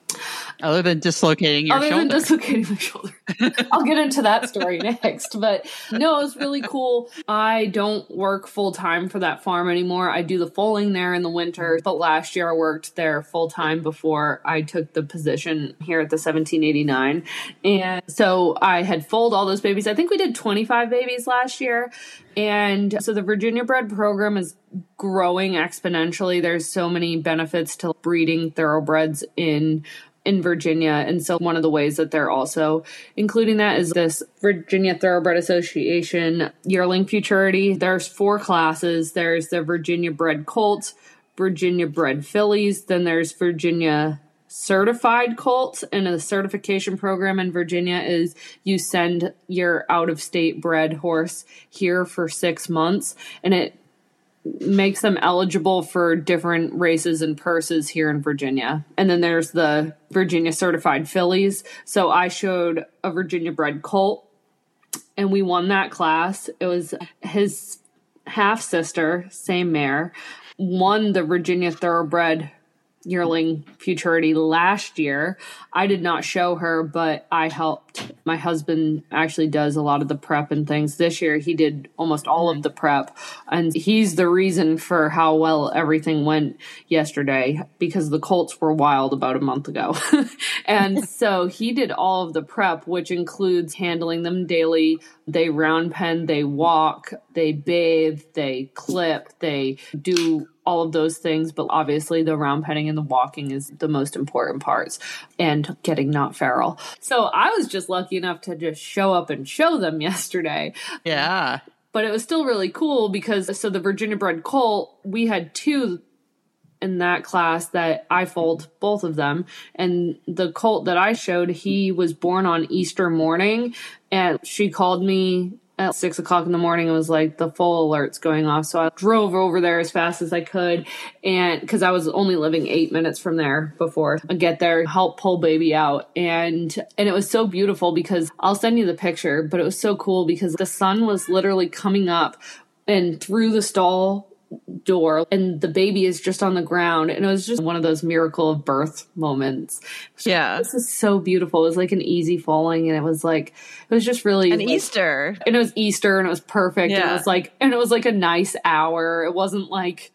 Other than dislocating your Other shoulder. Other than dislocating my shoulder. I'll get into that story next. But no, it was really cool. I don't work full time for that farm anymore. I do the foaling there in the winter. But last year I worked there full time before I took the position here at the seventeen eighty-nine. And so I had foaled all those babies. I think we did twenty-five babies last year. And so the Virginia bred program is growing exponentially. There's so many benefits to breeding thoroughbreds in in Virginia. And so one of the ways that they're also including that is this Virginia Thoroughbred Association Yearling Futurity. There's four classes. There's the Virginia bred Colt, Virginia bred Fillies, then there's Virginia certified colts, and the certification program in Virginia is you send your out-of-state bred horse here for six months, and it makes them eligible for different races and purses here in Virginia. And then there's the Virginia certified fillies. So I showed a Virginia bred colt, and we won that class. It was his half sister, same mare, won the Virginia thoroughbred yearling futurity last year. I did not show her, but I helped. My husband actually does a lot of the prep and things. This year he did almost all of the prep, and he's the reason for how well everything went yesterday, because the colts were wild about a month ago. And so he did all of the prep, which includes handling them daily. They round pen, they walk, they bathe, they clip, they do all of those things, but obviously the round penning and the walking is the most important parts, and getting not feral. So I was just lucky enough to just show up and show them yesterday. Yeah. But it was still really cool because, so the Virginia bred colt, we had two in that class that I foaled both of them. And the colt that I showed, he was born on Easter morning, and she called me at six o'clock in the morning and was like, the foal alert's going off. So I drove over there as fast as I could. And cause I was only living eight minutes from there before I get there, help pull baby out. And, and it was so beautiful because I'll send you the picture, but it was so cool because the sun was literally coming up and through the stall door, and the baby is just on the ground, and it was just one of those miracle of birth moments. Yeah, this is so beautiful. It was like an easy falling, and it was like it was just really an like, Easter, and it was Easter, and it was perfect. Yeah. And it was like, and it was like a nice hour. It wasn't like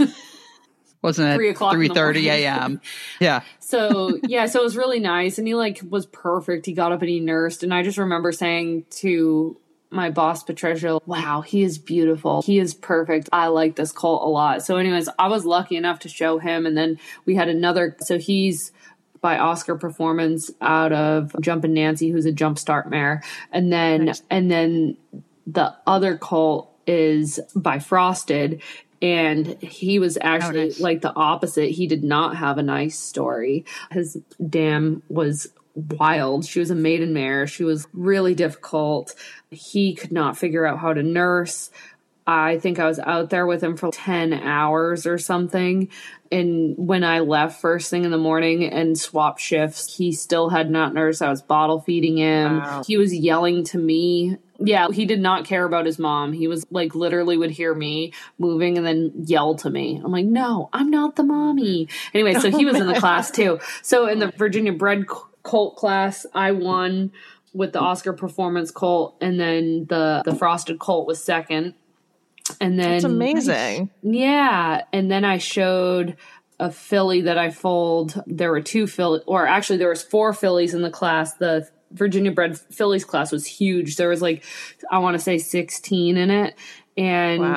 wasn't it three o'clock, three thirty a.m. Yeah. So yeah, so it was really nice, and he like was perfect. He got up and he nursed, and I just remember saying to my boss, Patricia, wow, he is beautiful. He is perfect. I like this colt a lot. So anyways, I was lucky enough to show him. And then we had another. So he's by Oscar Performance out of Jumpin' Nancy, who's a jump start mare. And then, nice. and then the other colt is by Frosted. And he was actually oh, nice. like the opposite. He did not have a nice story. His dam was wild. She was a maiden mare. She was really difficult. He could not figure out how to nurse. I think I was out there with him for ten hours or something. And when I left first thing in the morning and swapped shifts, he still had not nursed. I was bottle feeding him. Wow. He was yelling to me. Yeah, he did not care about his mom. He was like literally would hear me moving and then yell to me. I'm like, no, I'm not the mommy. Anyway, so he was in the class too. So in the Virginia bred colt class, I won with the Oscar Performance colt, and then the the Frosted colt was second. And then that's amazing. Yeah, and then I showed a filly that I foaled. There were two fillies, or actually there was four fillies in the class. The Virginia bred fillies class was huge. There was like, I want to say sixteen in it, and. Wow.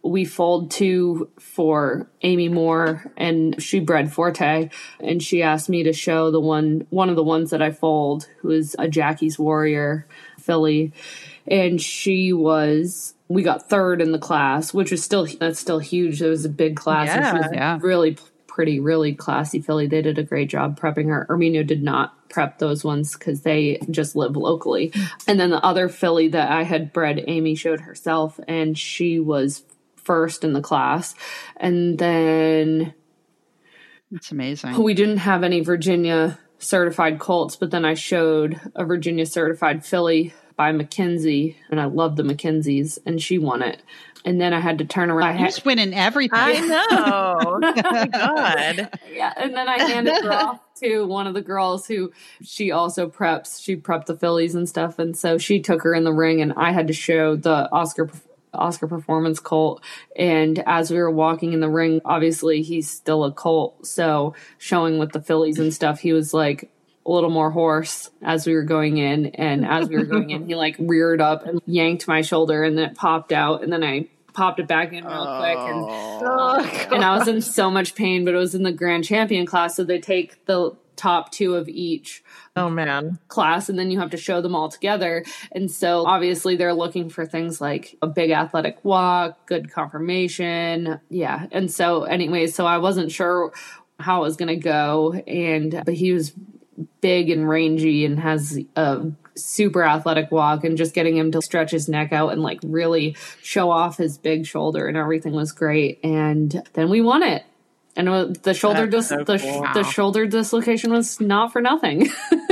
we foaled two for Amy Moore, and she bred Forte, and she asked me to show the one, one of the ones that I foaled, who is a Jackie's Warrior filly. And she was, we got third in the class, which was still, that's still huge. It was a big class. Yeah. And she was Yeah. really pretty, really classy filly. They did a great job prepping her. Erminio did not prep those ones because they just live locally. And then the other filly that I had bred, Amy showed herself, and she was first in the class. And then It's amazing. we didn't have any Virginia certified colts, but then I showed a Virginia certified filly by McKinsey, and I love the McKinseys, and she won it. And then I had to turn around. I You're had, just winning everything. I know. Oh my God. yeah, and then I handed her off to one of the girls who she also preps. She prepped the fillies and stuff, and so she took her in the ring, and I had to show the Oscar Oscar Performance colt. And as we were walking in the ring, obviously he's still a colt, so showing with the fillies and stuff, he was like a little more hoarse as we were going in. And as we were going in, he like reared up and yanked my shoulder, and then it popped out, and then I popped it back in real Oh. quick, and and I was in so much pain. But it was in the Grand Champion class, so they take the top two of each Oh man. class, and then you have to show them all together. And so obviously they're looking for things like a big athletic walk, good conformation. Yeah. And so anyways, so I wasn't sure how it was going to go. And, but he was big and rangy and has a super athletic walk, and just getting him to stretch his neck out and like really show off his big shoulder and everything was great. And then we won it. And uh, the shoulder dis- That's so the, cool. the shoulder dislocation was not for nothing.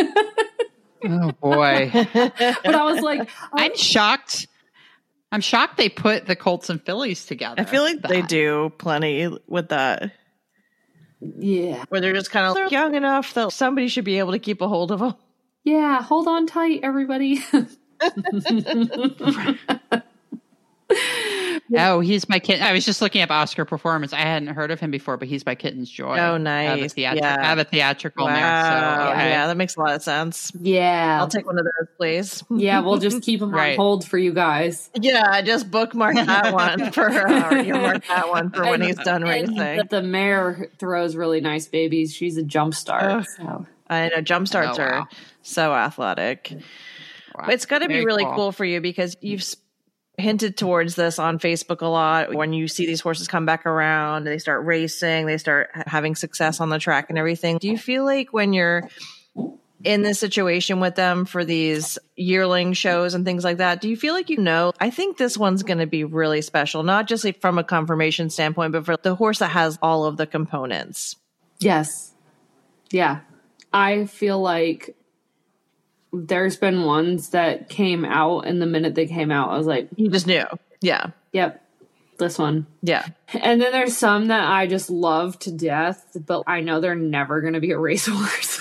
Oh boy. But I was like, I'm shocked. I'm shocked they put the Colts and Phillies together. I feel like they That- do plenty with that, yeah, where they're just kind of they're young enough that somebody should be able to keep a hold of them. yeah, hold on tight, everybody. Oh, he's my kid. I was just looking up Oscar Performance. I hadn't heard of him before, but he's by Kitten's Joy. Oh, I have a, nice. theatri- Yeah. I have a theatrical Wow. there. So, okay. Yeah, that makes a lot of sense. Yeah, I'll take one of those, please. yeah, we'll just keep them Right. on hold for you guys. Yeah, just bookmark that one for her. You mark that one for when And- he's done and racing. The, the mare throws really nice babies. She's a jump start. Ugh. So. I know jump starts Oh, wow. are so athletic. Wow. But it's got to be Very really cool. for you because you've s- hinted towards this on Facebook a lot. When you see these horses come back around, they start racing, they start ha- having success on the track and everything. Do you feel like when you're in this situation with them for these yearling shows and things like that, do you feel like you know, I think this one's going to be really special, not just like from a conformation standpoint, but for the horse that has all of the components? Yes. Yeah. I feel like there's been ones that came out, and the minute they came out, I was like, You just knew. Yeah. yep, this one. Yeah. And then there's some that I just love to death, but I know they're never going to be a racehorse.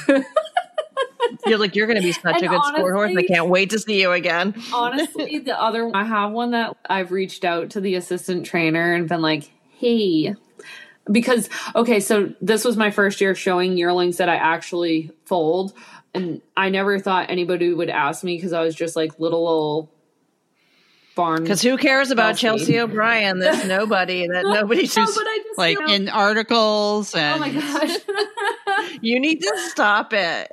You're like, you're going to be such And a good sport horse. I honestly- can't wait to see you again. Honestly, the other I have one that I've reached out to the assistant trainer and been like, hey, because, okay, so this was my first year showing yearlings that I actually foaled. And I never thought anybody would ask me because I was just like little old barn. Because who cares about Chelsea. Chelsea O'Brien? There's nobody that nobody No, just. but I just like feel- in articles and oh my gosh. You need to stop it.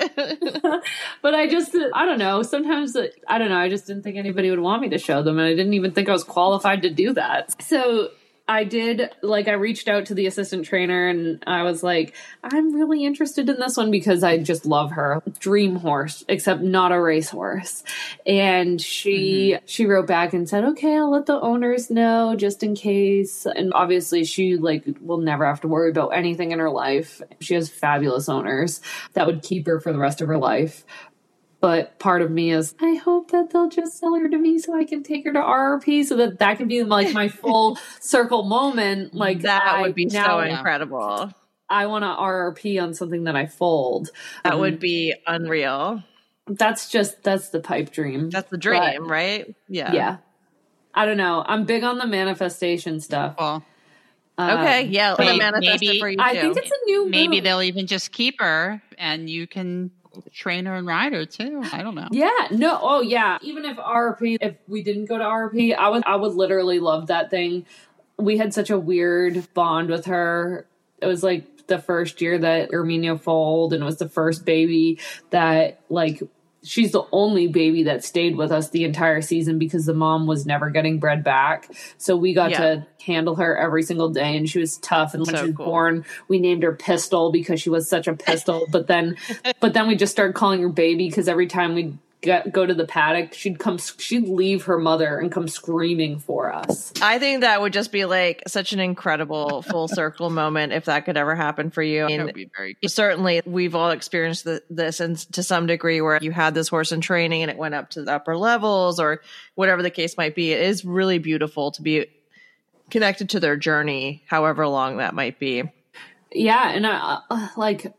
But I just, I don't know. Sometimes, uh, I don't know. I just didn't think anybody would want me to show them. And I didn't even think I was qualified to do that. So I did, like, I reached out to the assistant trainer and I was like, I'm really interested in this one because I just love her. Dream horse, except not a racehorse. And she, mm-hmm. she wrote back and said, okay, I'll let the owners know just in case. And obviously she, like, will never have to worry about anything in her life. She has fabulous owners that would keep her for the rest of her life. But part of me is, I hope that they'll just sell her to me so I can take her to R R P so that that can be like my full circle moment. Like that I, would be now so incredible. I want to R R P on something that I fold. That um, would be unreal. That's just, that's the pipe dream. That's the dream, But, right? Yeah. yeah. I don't know. I'm big on the manifestation stuff. well, Um, Okay. Yeah. Let me Maybe- manifest maybe- it for you I too. think it's a new maybe move. they'll even just keep her and you can train her and ride her too. I don't know. Yeah, no, oh yeah. Even if R R P, if we didn't go to R R P, I would, I would literally love that thing. we had such a weird bond with her. It was like the first year that Erminia foaled, and it was the first baby that, like, she's the only baby that stayed with us the entire season because the mom was never getting bred back. So we got yeah. to handle her every single day, and she was tough. And when so she was cool. born, we named her Pistol because she was such a pistol. but then, but then we just started calling her Baby because every time we Get, go to the paddock, she'd come, she'd leave her mother and come screaming for us. I think that would just be like such an incredible full circle moment if that could ever happen for you. I mean, that would be very cool. Certainly, we've all experienced the, this, and to some degree, where you had this horse in training and it went up to the upper levels, or whatever the case might be. It is really beautiful to be connected to their journey, however long that might be. Yeah, and I uh, like.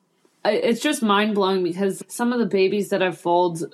It's just mind-blowing because some of the babies that I've foaled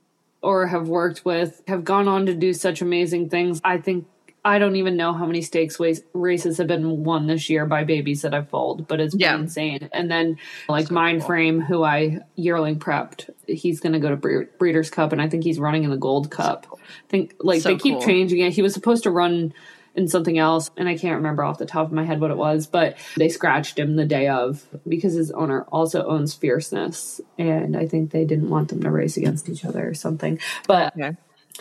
or have worked with have gone on to do such amazing things. I think I don't even know how many stakes races have been won this year by babies that I've foaled, but it's been yeah. insane. And then like so Mindframe, cool. who I yearling prepped, he's going to go to Bre- Breeders' Cup, and I think he's running in the Gold Cup. So cool. I think like so they keep cool. changing it. He was supposed to run in something else, and I can't remember off the top of my head what it was, but they scratched him the day of because his owner also owns Fierceness, and I think they didn't want them to race against each other or something. But okay.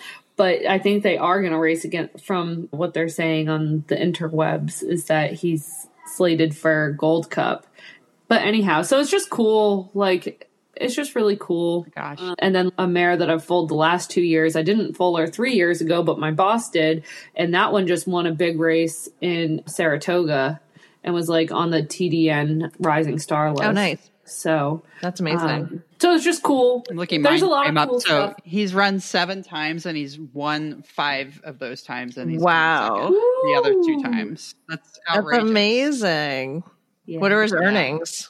but I think they are going to race again. From what they're saying on the interwebs is that he's slated for Gold Cup. But anyhow, so it's just cool, like it's just really cool. Gosh. Uh, and then a mare that I've foaled the last two years. I didn't foal her three years ago, but my boss did. And that one just won a big race in Saratoga and was like on the T D N Rising Star list. Oh, nice. So that's amazing. Um, so it's just cool. I'm looking There's mine, a lot of up. cool so stuff. He's run seven times and he's won five of those times. And he's wow. the other two times. That's outrageous. That's amazing. Yeah. What are his earnings?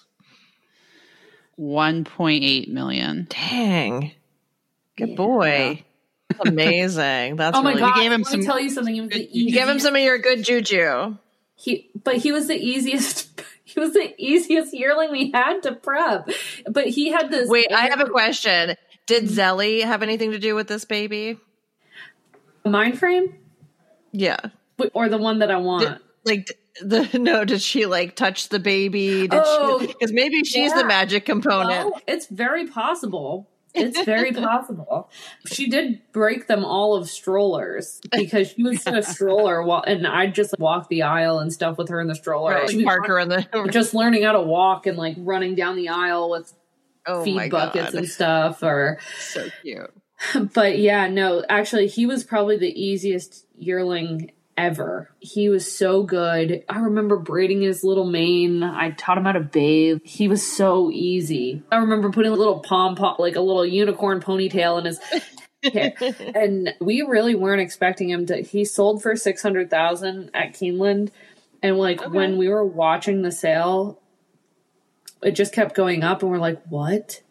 one point eight million. Dang. Good yeah. boy. That's amazing. That's oh my really, god! you gave him Let some, me tell you something. He was the you gave him some of your good juju. He, but he was the easiest. He was the easiest yearling we had to prep. But he had this. Wait, I have a question. Did Zelly have anything to do with this baby? Mindframe? Yeah, or the one that I want. Did, like. The no, did she like touch the baby? Did oh, she? Because maybe she's yeah. the magic component. Well, it's very possible. It's very possible. She did break them all of strollers because she was in a stroller while, and I'd just walk the aisle and stuff with her in the stroller. Right, She park her in the just learning how to walk and like running down the aisle with oh feed buckets God. and stuff. Or so cute. But yeah, no, actually, he was probably the easiest yearling ever. He was so good. I remember braiding his little mane. I taught him how to bathe. He was so easy. I remember putting a little pom pom, like a little unicorn ponytail in his hair. And we really weren't expecting him to. He sold for six hundred thousand at Keeneland, and like okay. when we were watching the sale, it just kept going up, and we're like, "What?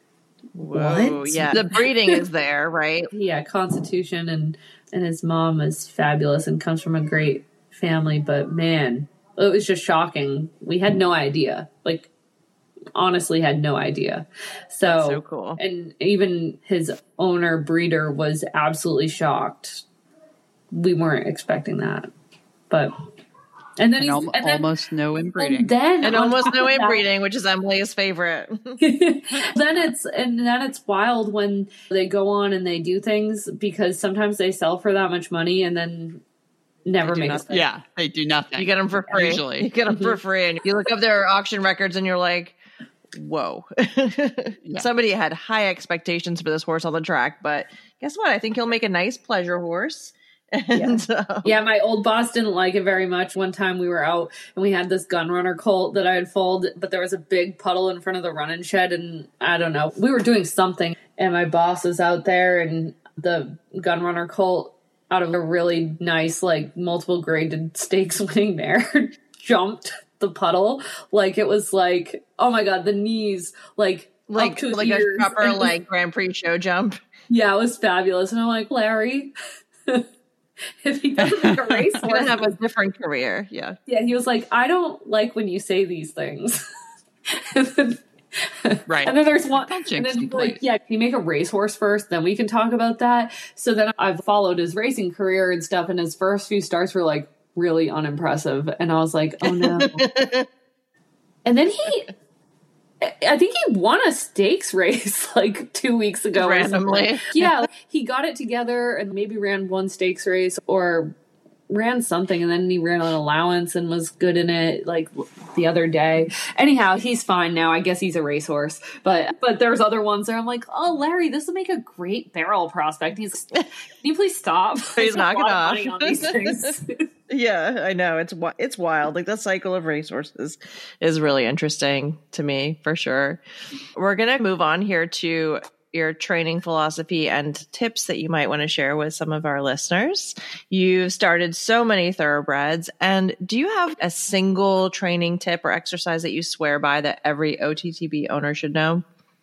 Whoa, what? Yeah, the breeding is there, right? Yeah, Constitution and." And his mom is fabulous and comes from a great family. But man, it was just shocking. We had no idea. Like, honestly had no idea. So, That's so cool. And even his owner, breeder, was absolutely shocked. We weren't expecting that. But, and then and he's al- and then, almost no inbreeding. And then and almost no inbreeding, which is Emily's favorite. then it's and then it's wild when they go on and they do things because sometimes they sell for that much money and then never make nothing. Yeah, they do nothing. You get them for free. Usually, you get them for free, and you look up their auction records, and you're like, "Whoa!" yeah. Somebody had high expectations for this horse on the track, but guess what? I think he'll make a nice pleasure horse. And, yeah. Um, yeah, my old boss didn't like it very much. One time we were out and we had this gun runner colt that I had foaled, but there was a big puddle in front of the running shed, and I don't know, we were doing something, and my boss was out there, and the gun runner colt, out of a really nice, like multiple graded stakes winning mare, jumped the puddle like it was like, oh my god, the knees like like up to like ears. A proper like Grand Prix show jump. Yeah, it was fabulous, and I'm like, Larry. If he doesn't make a race horse, he's gonna have a different career. Yeah, yeah. He was like, I don't like when you say these things. and then, right. And then there's one. And then he's like, yeah, can you make a racehorse first? Then we can talk about that. So then I've followed his racing career and stuff. And his first few starts were like really unimpressive. And I was like, oh no. And then he, I think he won a stakes race like two weeks ago. Randomly. Yeah. He got it together and maybe ran one stakes race or ran something, and then he ran an allowance and was good in it like the other day. Anyhow, he's fine now. I guess he's a racehorse. But but there's other ones where I'm like, oh, Larry, this would make a great barrel prospect. He's, can you please stop? He's knocking off. Money on these things. Yeah, I know. It's it's wild. Like the cycle of resources is really interesting to me, for sure. We're going to move on here to your training philosophy and tips that you might want to share with some of our listeners. You've started so many thoroughbreds. And do you have a single training tip or exercise that you swear by that every O T T B owner should know?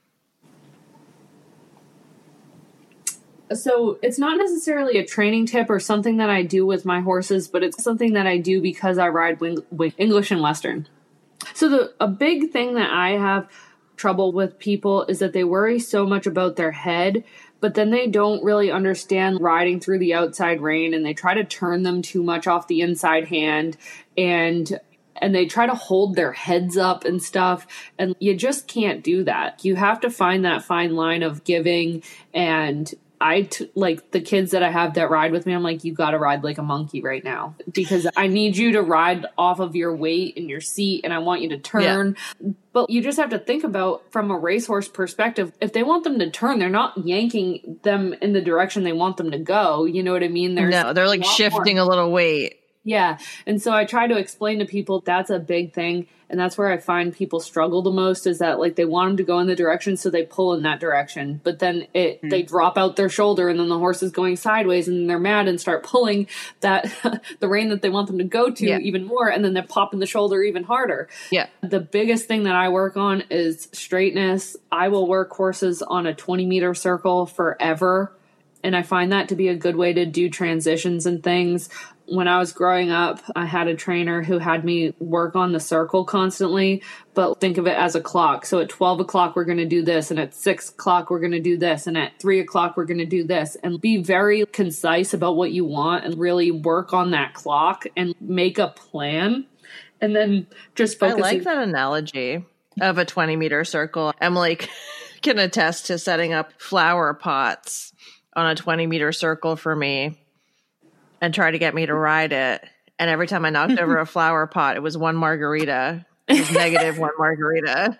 So it's not necessarily a training tip or something that I do with my horses, but it's something that I do because I ride wing, wing, English and Western. So the a big thing that I have trouble with people is that they worry so much about their head, but then they don't really understand riding through the outside rein, and they try to turn them too much off the inside hand, and and they try to hold their heads up and stuff, and you just can't do that. You have to find that fine line of giving. And I t- like the kids that I have that ride with me, I'm like, you got to ride like a monkey right now, because I need you to ride off of your weight in your seat, and I want you to turn. Yeah. But you just have to think about, from a racehorse perspective, if they want them to turn, they're not yanking them in the direction they want them to go. You know what I mean? There's no, they're like shifting more. a little weight. Yeah. And so I try to explain to people that's a big thing. And that's where I find people struggle the most, is that like they want them to go in the direction, so they pull in that direction. But then it mm-hmm. they drop out their shoulder, and then the horse is going sideways, and then they're mad and start pulling that the rein that they want them to go to yeah. even more. And then they're popping the shoulder even harder. Yeah. The biggest thing that I work on is straightness. I will work horses on a twenty meter circle forever. And I find that to be a good way to do transitions and things. When I was growing up, I had a trainer who had me work on the circle constantly, but think of it as a clock. So at twelve o'clock, we're going to do this. And at six o'clock, we're going to do this. And at three o'clock, we're going to do this. And be very concise about what you want, and really work on that clock and make a plan. And then just focus. I like that analogy of a twenty meter circle. Emily can attest to setting up flower pots on a twenty meter circle for me and try to get me to ride it. And every time I knocked over a flower pot, it was one margarita. It was negative one margarita.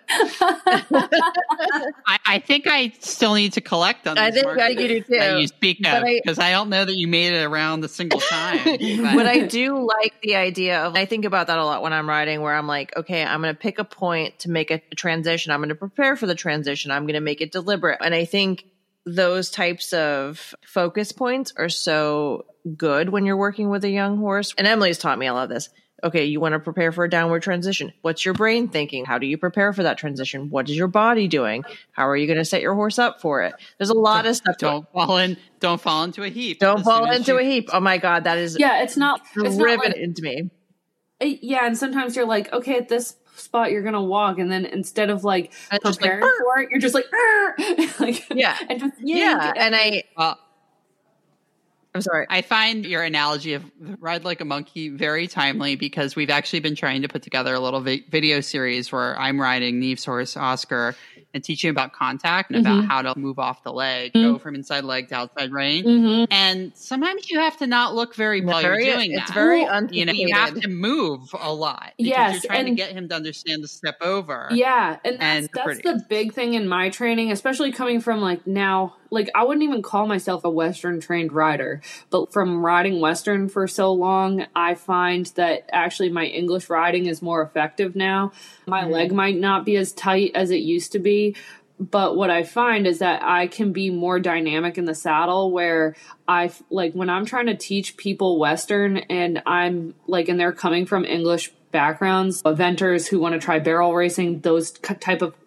I, I think I still need to collect on. I think I you do too. That you speak of, because I, I don't know that you made it around a single time. But. but I do like the idea of. I think about that a lot when I'm riding, where I'm like, okay, I'm going to pick a point to make a transition. I'm going to prepare for the transition. I'm going to make it deliberate. And I think those types of focus points are so good when you're working with a young horse. And Emily's taught me a lot of this. Okay, you want to prepare for a downward transition. What's your brain thinking? How do you prepare for that transition? What is your body doing? How are you going to set your horse up for it? There's a lot of stuff. Don't fall in. Don't fall into a heap. Don't fall into you- a heap. Oh my God, that is yeah. It's not it's driven not like, into me. Yeah, and sometimes you're like, okay, at this spot you're gonna walk, and then instead of like preparing like, for it, you're just like, like yeah, and just yeah, and, and I. Uh, I'm sorry. I find your analogy of ride like a monkey very timely, because we've actually been trying to put together a little vi- video series where I'm riding Neve's horse, Oscar, and teaching about contact and mm-hmm. about how to move off the leg, mm-hmm. go from inside leg to outside rein. Mm-hmm. And sometimes you have to not look very while very, you're doing it's that. It's very well, you know, you have to move a lot because yes, you're trying and, to get him to understand the step over. Yeah, and that's, and that's the big thing in my training, especially coming from like now. Like, I wouldn't even call myself a Western trained rider, but from riding Western for so long, I find that actually my English riding is more effective now. My mm-hmm. leg might not be as tight as it used to be, but what I find is that I can be more dynamic in the saddle, where I, like, when I'm trying to teach people Western and I'm like, and they're coming from English backgrounds, eventers who want to try barrel racing, those type of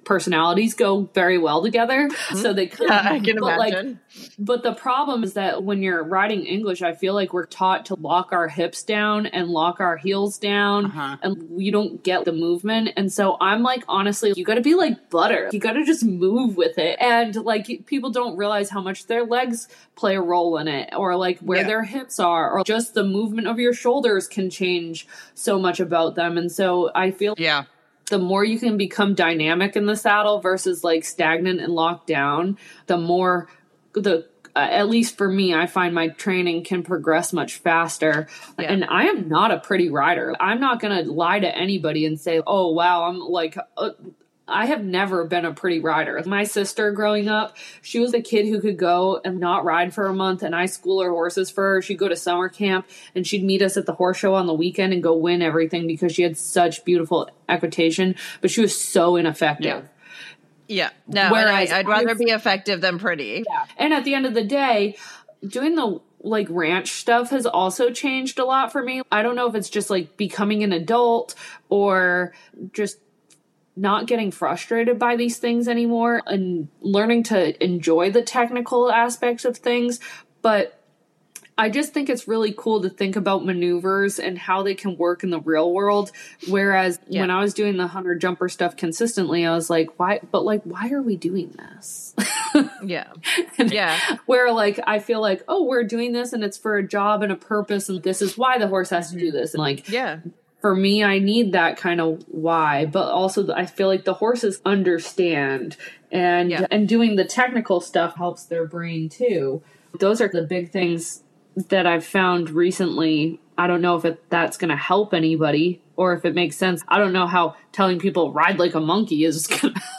personalities go very well together. Mm-hmm. So they come, yeah, I can but imagine. Like, but the problem is that when you're riding English, I feel like we're taught to lock our hips down and lock our heels down, uh-huh. and you don't get the movement. And so I'm like, honestly, you got to be like butter. You got to just move with it. And like people don't realize how much their legs play a role in it, or like where yeah. their hips are, or just the movement of your shoulders can change so much about them. And so I feel yeah. the more you can become dynamic in the saddle versus like stagnant and locked down, the more the uh, at least for me, I find my training can progress much faster. Yeah. And I am not a pretty rider. I'm not going to lie to anybody and say, oh, wow, I'm like, uh, I have never been a pretty rider. My sister growing up, she was a kid who could go and not ride for a month, and I school her horses for her. She'd go to summer camp, and she'd meet us at the horse show on the weekend and go win everything because she had such beautiful equitation, but she was so ineffective. Yeah. Yeah, no, Whereas I, I'd rather be effective than pretty. Yeah. And at the end of the day, doing the like ranch stuff has also changed a lot for me. I don't know if it's just like becoming an adult or just not getting frustrated by these things anymore and learning to enjoy the technical aspects of things. But I just think it's really cool to think about maneuvers and how they can work in the real world. Whereas yeah. when I was doing the hunter jumper stuff consistently, I was like, why, but like, why are we doing this? yeah. Yeah. Where like, I feel like, oh, we're doing this and it's for a job and a purpose. And this is why the horse has to do this. And like, yeah. For me, I need that kind of why, but also I feel like the horses understand, and yeah. and doing the technical stuff helps their brain too. Those are the big things that I've found recently. I don't know if it, that's going to help anybody or if it makes sense. I don't know how telling people ride like a monkey is going to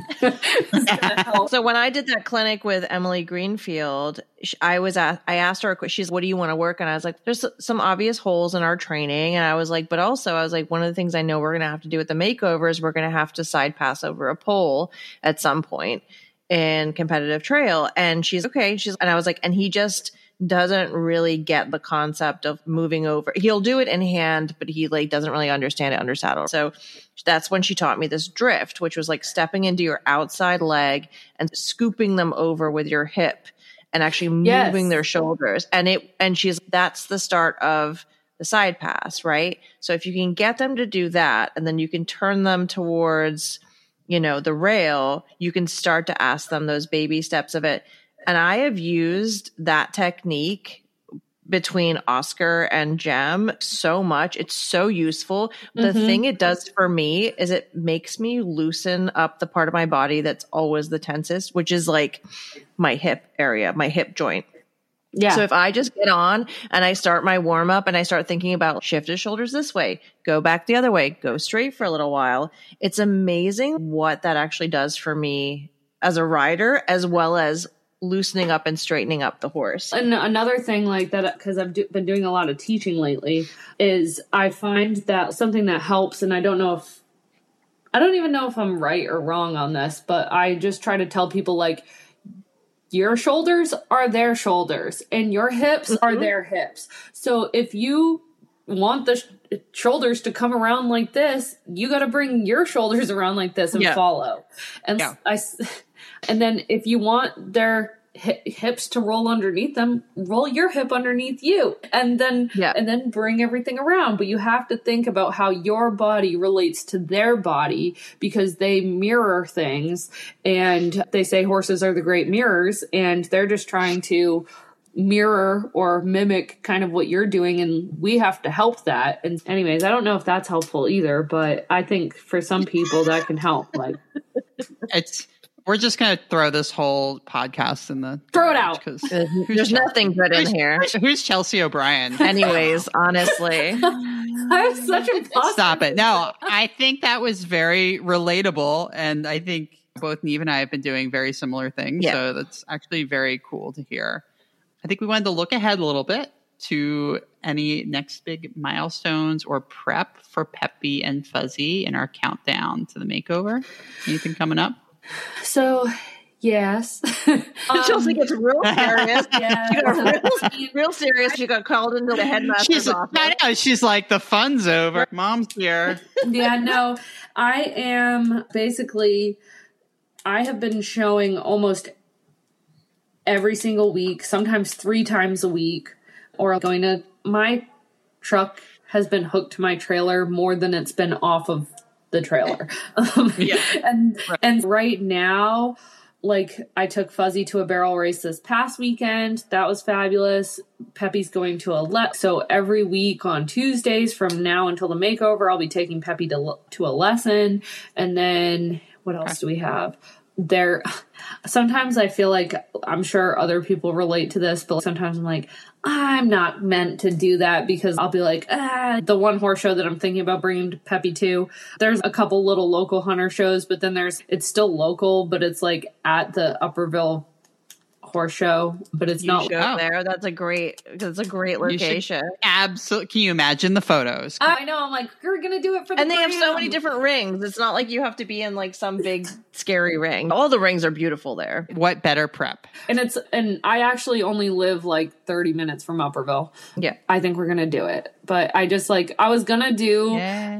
So when I did that clinic with Emily Greenfield, I was at, I asked her, she's, what do you want to work on? I was like, there's some obvious holes in our training. And I was like, but also I was like, one of the things I know we're going to have to do with the makeover is we're going to have to side pass over a pole at some point in competitive trail. And she's okay. She's, and I was like, and he just doesn't really get the concept of moving over. He'll do it in hand, but he like doesn't really understand it under saddle. So that's when she taught me this drift, which was like stepping into your outside leg and scooping them over with your hip and actually moving yes. their shoulders. And it, and she's, that's the start of the side pass, right? So if you can get them to do that, and then you can turn them towards, you know, the rail, you can start to ask them those baby steps of it. And I have used that technique between Oscar and Jem so much. It's so useful. The mm-hmm. thing it does for me is it makes me loosen up the part of my body that's always the tensest, which is like my hip area, my hip joint. Yeah. So if I just get on and I start my warm up and I start thinking about shift his shoulders this way, go back the other way, go straight for a little while, it's amazing what that actually does for me as a rider, as well as loosening up and straightening up the horse. And another thing like that, because I've do, been doing a lot of teaching lately, is I find that something that helps, and I don't know if, I don't even know if I'm right or wrong on this, but I just try to tell people like, your shoulders are their shoulders and your hips mm-hmm. are their hips. So if you want the sh- shoulders to come around like this, you got to bring your shoulders around like this and yeah. follow. And yeah. I, and then if you want their hi- hips to roll underneath them, roll your hip underneath you, and then yeah. and then bring everything around. But you have to think about how your body relates to their body, because they mirror things, and they say horses are the great mirrors, and they're just trying to mirror or mimic kind of what you're doing, and we have to help that. And anyways, I don't know if that's helpful either, but I think for some people that can help. Like, it's we're just gonna throw this whole podcast in the throw it out because uh, there's nothing good in who's, here. Who's Chelsea O'Brien? Anyways, honestly, I have such a stop it. No, I think that was very relatable, and I think both Neve and I have been doing very similar things. Yeah. So that's actually very cool to hear. I think we wanted to look ahead a little bit to any next big milestones or prep for Peppy and Fuzzy in our countdown to the makeover. Anything coming up? So, yes. um, Chelsea gets real serious. Yeah. She got real, real serious. She got called into the headmaster's she's, office. I know. She's like, the fun's over. Mom's here. Yeah, no. I am basically I have been showing almost every single week, sometimes three times a week, or going to, my truck has been hooked to my trailer more than it's been off of the trailer. Um, Yeah. and, Right. and right now, like I took Fuzzy to a barrel race this past weekend. That was fabulous. Peppy's going to a le- so every week on Tuesdays from now until the makeover, I'll be taking Peppy to to a lesson. And then what else do we have? There, sometimes I feel like, I'm sure other people relate to this, but sometimes I'm like, I'm not meant to do that because I'll be like, ah, the one horse show that I'm thinking about bringing Peppy to, there's a couple little local hunter shows, but then there's, it's still local, but it's like at the Upperville horse show, but it's You not. should go there. That's a great, that's a great You should- location. Absolutely. Can you imagine the photos? I know. I'm like, we're going to do it for the And they have so gram. many different rings. It's not like you have to be in like some big scary ring. All the rings are beautiful there. What better prep? And it's, and I actually only live like thirty minutes from Upperville. Yeah. I think we're going to do it. But I just like, I was going to do, Yeah.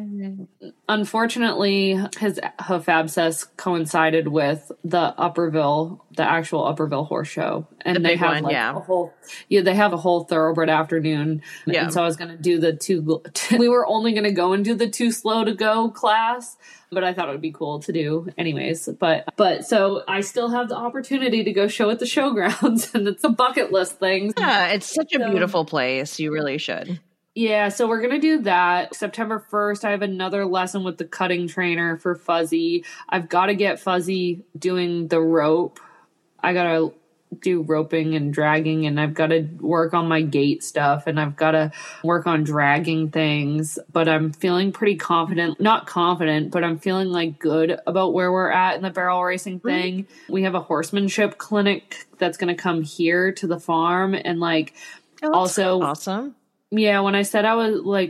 unfortunately, his hoof abscess coincided with the Upperville, the actual Upperville horse show. And The they big have one, like yeah. a whole, yeah, they have a whole thoroughbred afternoon. Yeah. And so I was going to do the two, we were only going to go and do the too slow to go class, but I thought it would be cool to do anyways. But, but so I still have the opportunity to go show at the showgrounds, and it's a bucket list thing. Yeah, it's such a So- beautiful place. You really should. Yeah, so we're going to do that. September first, I have another lesson with the cutting trainer for Fuzzy. I've got to get Fuzzy doing the rope. I got to do roping and dragging, and I've got to work on my gait stuff, and I've got to work on dragging things. But I'm feeling pretty confident. Not confident, but I'm feeling like good about where we're at in the barrel racing thing. Mm-hmm. We have a horsemanship clinic that's going to come here to the farm, and like Oh, that's also awesome. Yeah, when I said I would like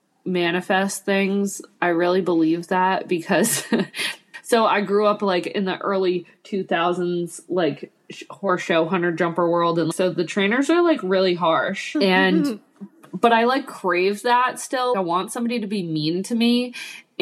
manifest things, I really believe that because so I grew up like in the early two thousands, like sh- horse show hunter jumper world. And so the trainers are like really harsh and, but I like crave that still. I want somebody to be mean to me,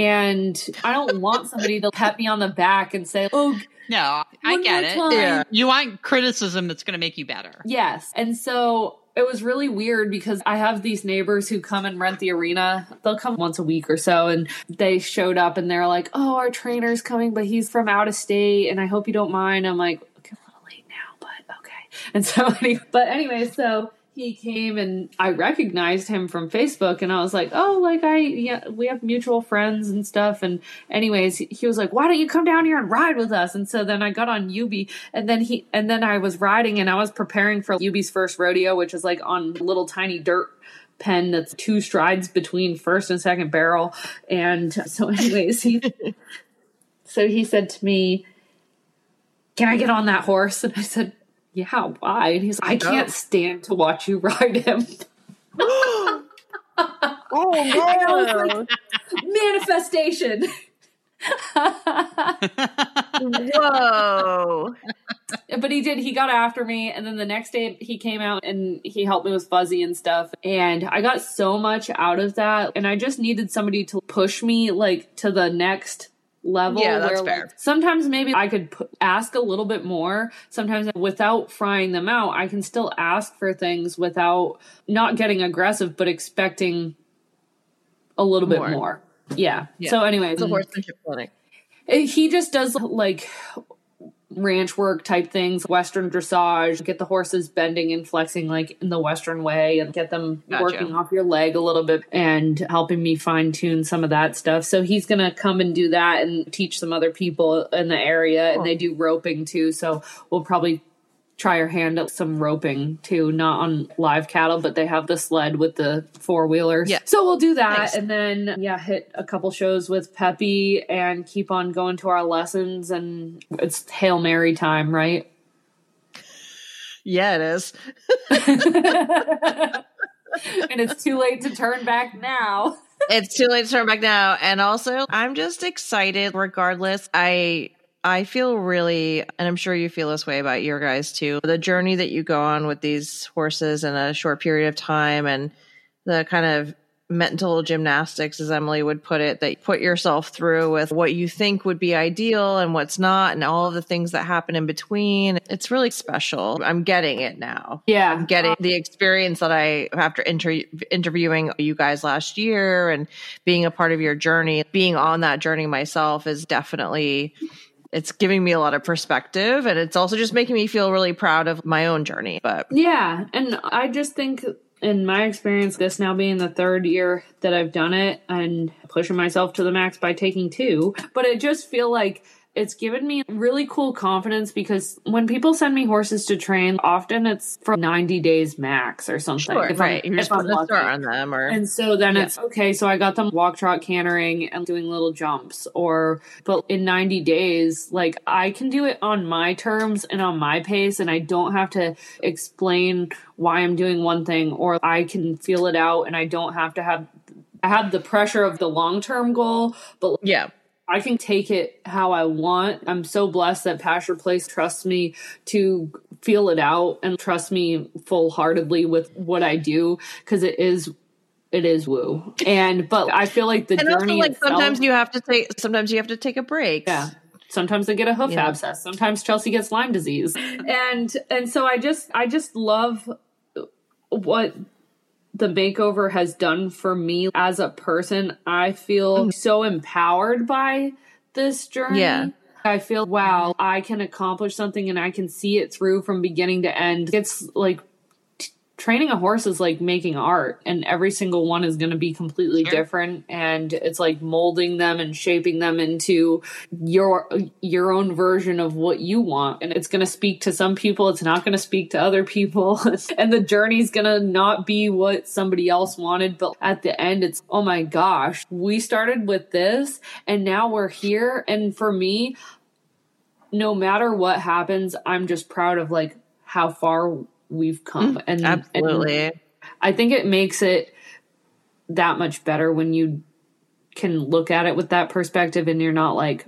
and I don't want somebody to pat me on the back and say, oh, No, I One get more it. time. Yeah. You want criticism that's going to make you better. yes. And so it was really weird because I have these neighbors who come and rent the arena. They'll come once a week or so, and they showed up and they're like, oh, our trainer's coming, but he's from out of state, and I hope you don't mind. I'm like, okay, a little late now, but okay. And so, but anyway, so he came and I recognized him from Facebook, and I was like, oh, like I, yeah, we have mutual friends and stuff. And anyways, he, he was like, why don't you come down here and ride with us? And so then I got on Ubi, and then he, and then I was riding, and I was preparing for Ubi's first rodeo, which is like on little tiny dirt pen that's two strides between first and second barrel. And so anyways, he, so he said to me, can I get on that horse? And I said, yeah, why? And he's like, I can't Oh. stand to watch you ride him. Oh I was no! Manifestation. Whoa! But he did, he got after me, and then the next day he came out and he helped me with Fuzzy and stuff, and I got so much out of that, and I just needed somebody to push me like to the next level. Yeah, that's where, fair. like, sometimes maybe I could p- ask a little bit more. Sometimes without frying them out, I can still ask for things without not getting aggressive, but expecting a little More. bit more. Yeah. Yeah. So anyways, It's a horsemanship clinic. he just does like ranch work type things, Western dressage, get the horses bending and flexing like in the Western way, and get them Gotcha. working off your leg a little bit and helping me fine tune some of that stuff. So he's going to come and do that and teach some other people in the area. And they do roping too. So we'll probably try our hand at some roping too, not on live cattle, but they have the sled with the four wheelers. Yeah. So we'll do that. Nice. And then, yeah, hit a couple shows with Peppy and keep on going to our lessons. And it's Hail Mary time, right? Yeah, it is. And it's too late to turn back now. It's too late to turn back now. And also, I'm just excited regardless. I I feel really, and I'm sure you feel this way about your guys too, the journey that you go on with these horses in a short period of time and the kind of mental gymnastics, as Emily would put it, that you put yourself through with what you think would be ideal and what's not, and all of the things that happen in between. It's really special. I'm getting it now. Yeah. I'm getting the experience that I, after inter- interviewing you guys last year and being a part of your journey, being on that journey myself is definitely, it's giving me a lot of perspective. And it's also just making me feel really proud of my own journey. But yeah. And I just think, in my experience, this now being the third year that I've done it and pushing myself to the max by taking two, but I just feel like it's given me really cool confidence, because when people send me horses to train, often it's for ninety days max or something. Sure, if right. I'm, You're if just I'm putting a lucky. start on them. Or, and so then yeah. it's, okay, so I got them walk, trot, cantering and doing little jumps. Or, but in ninety days, like I can do it on my terms and on my pace, and I don't have to explain why I'm doing one thing, or I can feel it out and I don't have to have, I have the pressure of the long-term goal, but yeah. I can take it how I want. I'm so blessed that Pasture Place trusts me to feel it out and trust me full-heartedly with what I do, because it is it is woo. And but I feel like the and journey also, like, itself, sometimes you have to take sometimes you have to take a break. yeah. Sometimes I get a hoof Yeah. abscess. Sometimes Chelsea gets Lyme disease. And and so I just I just love what the makeover has done for me as a person. I feel Mm. so empowered by this journey. Yeah. I feel, wow, I can accomplish something and I can see it through from beginning to end. It's like t- training a horse is like making art, and every single one is going to be completely Sure. different. And it's like molding them and shaping them into your your own version of what you want. And it's going to speak to some people. It's not going to speak to other people. And the journey's going to not be what somebody else wanted. But at the end, it's, oh my gosh, we started with this and now we're here. And for me, no matter what happens, I'm just proud of like how far we've come. Mm, and absolutely. and I think it makes it that much better when you can look at it with that perspective and you're not like,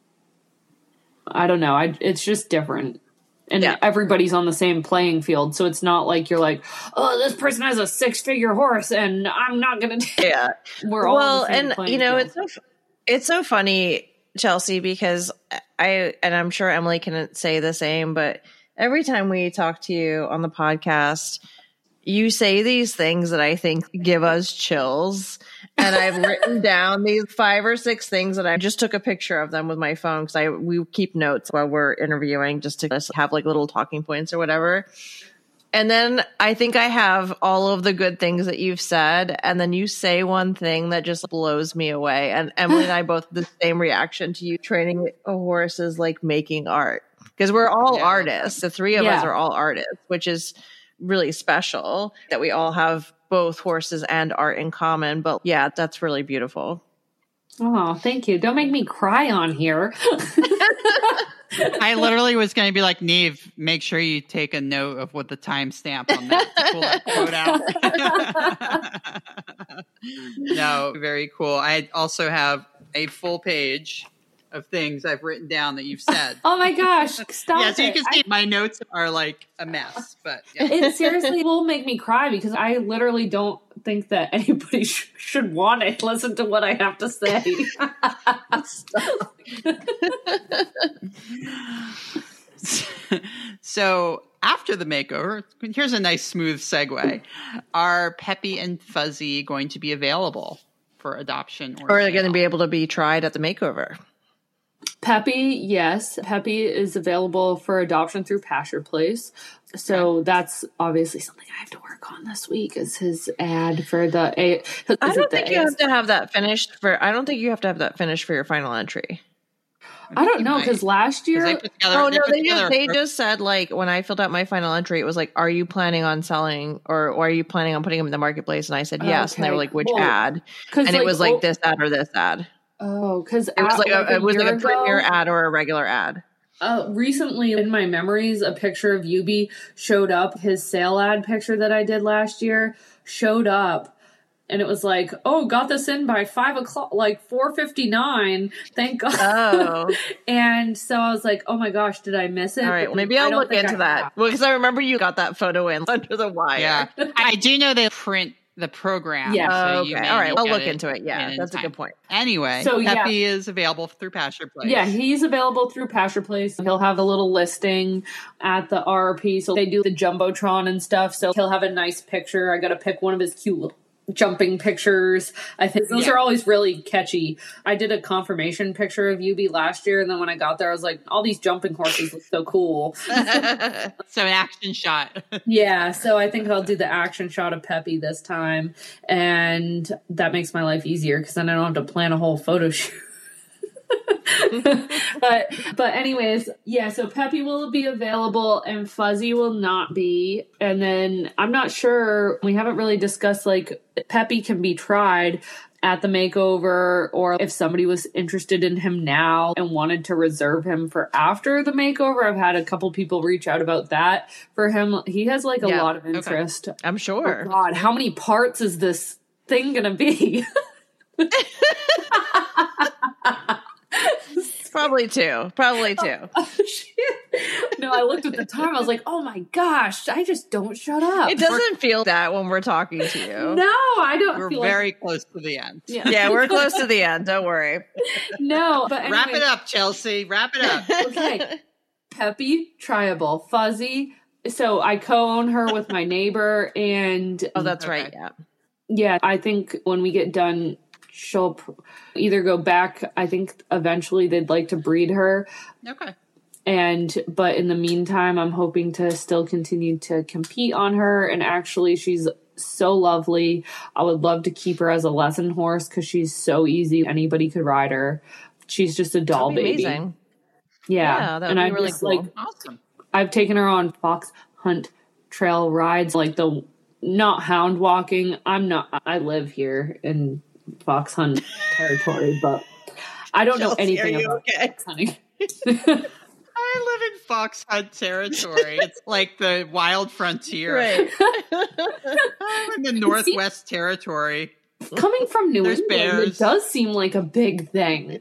I don't know. I, it's just different. And Yeah. everybody's on the same playing field. So it's not like you're like, oh, this person has a six figure horse and I'm not going to. Yeah. We're all well, on the same and playing you know, field. it's so, f- it's so funny, Chelsea, because I, and I'm sure Emily can say the same, but every time we talk to you on the podcast, you say these things that I think give us chills. And I've written down these five or six things that I just took a picture of them with my phone, because I we keep notes while we're interviewing just to just have like little talking points or whatever. And then I think I have all of the good things that you've said. And then you say one thing that just blows me away. And Emily and I both had the same reaction to you. Training a horse is like making art, because we're all Yeah. artists. The three of Yeah. us are all artists, which is really special that we all have both horses and art in common. But yeah, that's really beautiful. Oh, thank you. Don't make me cry on here. I literally was going to be like, Neve, make sure you take a note of what the timestamp on that to pull that quote out. No, very cool. I also have a full page of things I've written down that you've said. Oh my gosh. Stop yeah, so you it. can see my notes are like a mess, but yeah. It seriously will make me cry, because I literally don't think that anybody sh- should want to listen to what I have to say. So after the makeover, here's a nice smooth segue. Are Peppy and Fuzzy going to be available for adoption? Or, Or are they going to sale? be able to be tried at the makeover? Peppy, yes. Peppy is available for adoption through Pasture Place. So that's obviously something I have to work on this week, is his ad for the A. Is I it don't the think you A S- have to have that finished for, I don't think you have to have that finished for your final entry. I don't You know, might. because last 'Cause year, they put together, Oh they no, put they just, together they a- just said, like, when I filled out my final entry, it was like, are you planning on selling, or, or are you planning on putting them in the marketplace? And I said yes, and they Okay, were like, which cool. ad? 'cause, And it was like oh, this ad or this ad. Oh, because It was like, like a, it was like year a premier ago- ad or a regular ad. Uh, recently, in my memories, a picture of Yubi showed up. His sale ad picture that I did last year showed up, and it was like, "Oh, got this in by five o'clock, like four fifty nine. Thank God." Oh, And so I was like, "Oh my gosh, did I miss it?" all right. But Maybe I I'll don't look think into I that. have. Well, because I remember you got that photo in under the wire. Yeah, I do know they print the program. Yeah. Oh, So okay. you may All right. not I'll get look it into it. Yeah, in that's a time. good point. Anyway, So, yeah. Peppy is available through Pasture Place. Yeah, he's available through Pasture Place. He'll have a little listing at the R R P. So they do the Jumbotron and stuff. So he'll have a nice picture. I got to pick one of his cute little jumping pictures. I think those Yeah. are always really catchy. I did a confirmation picture of Yubi last year. And then when I got there, I was like, all these jumping horses look so cool. So an action shot. Yeah, so I think I'll do the action shot of Peppy this time. And that makes my life easier because then I don't have to plan a whole photo shoot. but but anyways, yeah, so Peppy will be available and Fuzzy will not be. And then I'm not sure, we haven't really discussed like Peppy can be tried at the makeover, or if somebody was interested in him now and wanted to reserve him for after the makeover. I've had a couple people reach out about that for him. He has like a Yeah, lot of interest. okay. I'm sure. Oh God, how many parts is this thing gonna be? Probably two. Probably two. No, I looked at the time. I was like, oh my gosh, I just don't shut up. It doesn't feel that when we're talking to you. No, I don't We're feel very like, close to the end. yeah. Yeah, we're close to the end. Don't worry. No, but Wrap anyways, it up, Chelsea. Wrap it up. Okay. Peppy, Triable, Fuzzy. So I co-own her with my neighbor, and Oh, that's Okay. right. Yeah. yeah, I think when we get done, she'll pr- either go back. I think eventually they'd like to breed her. Okay. And, but in the meantime, I'm hoping to still continue to compete on her. And actually, she's so lovely. I would love to keep her as a lesson horse because she's so easy. Anybody could ride her. She's just a doll That'd be baby. amazing. Yeah. Yeah, that would and be I really just cool. like, Awesome. I've taken her on fox hunt trail rides, like the not hound walking. I'm not, I live here in fox hunt territory, but I don't know Chelsea, anything are you about okay? fox hunting. I live in fox hunt territory. It's like the wild frontier. Right. I'm in the Northwest Territory. Coming from New There's England, bears. it does seem like a big thing.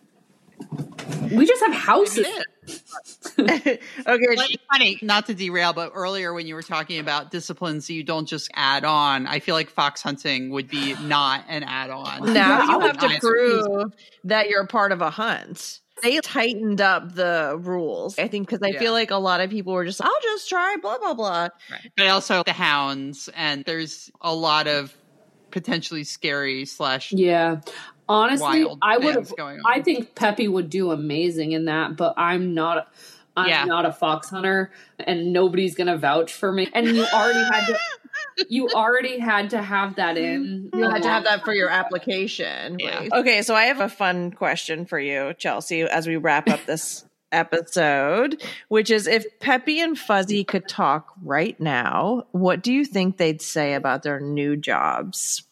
We just have houses. It is. Okay. Well, it's funny, not to derail, but earlier when you were talking about disciplines you don't just add on, I feel like fox hunting would be not an add-on. Now you I would have to honestly- prove that you're part of a hunt. They tightened up the rules, I think, because I Yeah. feel like a lot of people were just, I'll just try, blah, blah, blah. Right. But also the hounds, and there's a lot of potentially scary slash Yeah. Honestly, wild I would things have. going on. I think Peppy would do amazing in that, but I'm not. I'm Yeah. not a fox hunter, and nobody's gonna vouch for me. And you already had to. You already had to have that in. You had to have that for your application. Yeah. Right? Okay, so I have a fun question for you, Chelsea, as we wrap up this episode, which is if Peppy and Fuzzy could talk right now, what do you think they'd say about their new jobs?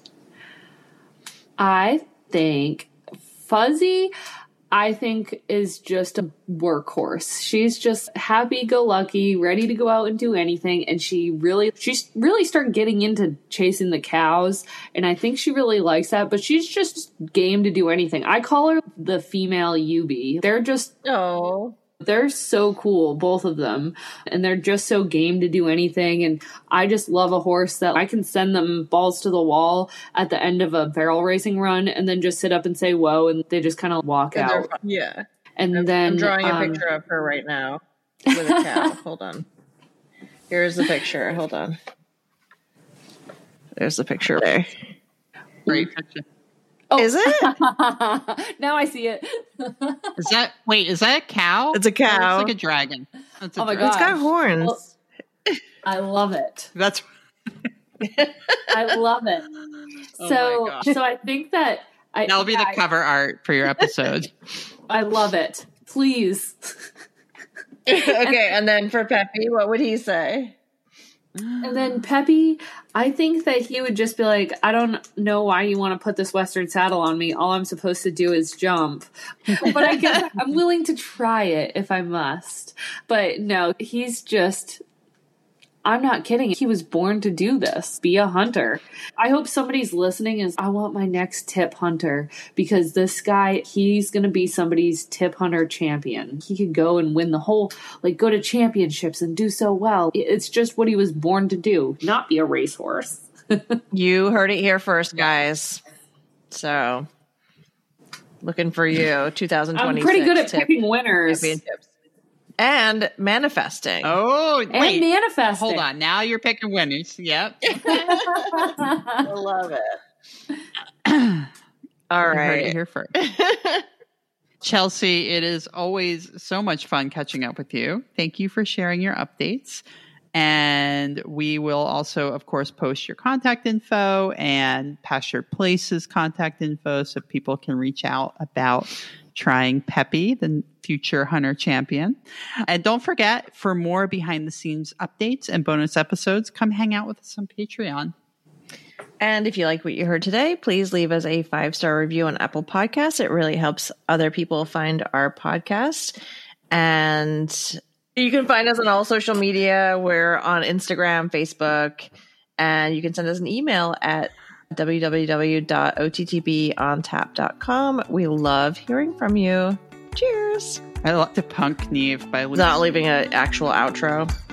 I think Fuzzy, I think, is just a workhorse. She's just happy-go-lucky, ready to go out and do anything, and she really, she's really started getting into chasing the cows, and I think she really likes that, but she's just game to do anything. I call her the female Yubi. They're just Oh, they're so cool, both of them. And they're just so game to do anything. And I just love a horse that I can send them balls to the wall at the end of a barrel racing run and then just sit up and say, whoa, and they just kind of walk and they're out. fun. Yeah. And I'm, then I'm drawing um, a picture of her right now with a cow. Hold on. Here's the picture. Hold on. There's the picture there. Great picture. Oh. Is it? Now I see it. Is that wait? Is that a cow? It's a That cow. looks like a dragon. That's a Oh my dragon. It's got gosh. horns. Well, I love it. That's I love it. Oh so, my gosh. so I think that I, that'll be yeah, the cover art for your episode. I, I love it. Please. Okay, and then for Peppy, what would he say? And then Peppy, I think that he would just be like, I don't know why you want to put this Western saddle on me. All I'm supposed to do is jump. But I guess I'm willing to try it if I must. But no, he's just, I'm not kidding. He was born to do this, be a hunter. I hope somebody's listening is, I want my next tip hunter because this guy, he's going to be somebody's tip hunter champion. He could go and win the whole, like go to championships and do so well. It's just what he was born to do, not be a racehorse. You heard it here first, guys. So, looking for you, two thousand twenty-six. I'm pretty good at tip, picking winners. championships. And manifesting. Oh, And wait. manifesting. Hold on. Now you're picking winners. Yep. I love it. All You heard right. it here first. Chelsea, it is always so much fun catching up with you. Thank you for sharing your updates. And we will also, of course, post your contact info and Pastured Place's contact info so people can reach out about trying Peppy, the future hunter champion. And don't forget, for more behind the scenes updates and bonus episodes, come hang out with us on Patreon. And if you like what you heard today, please leave us a five-star review on Apple Podcasts. It really helps other people find our podcast. And you can find us on all social media. We're on Instagram, Facebook, and you can send us an email at w w w dot o t t b on tap dot com. We love hearing from you. Cheers. I like to punk Neve by Not leaving an actual outro.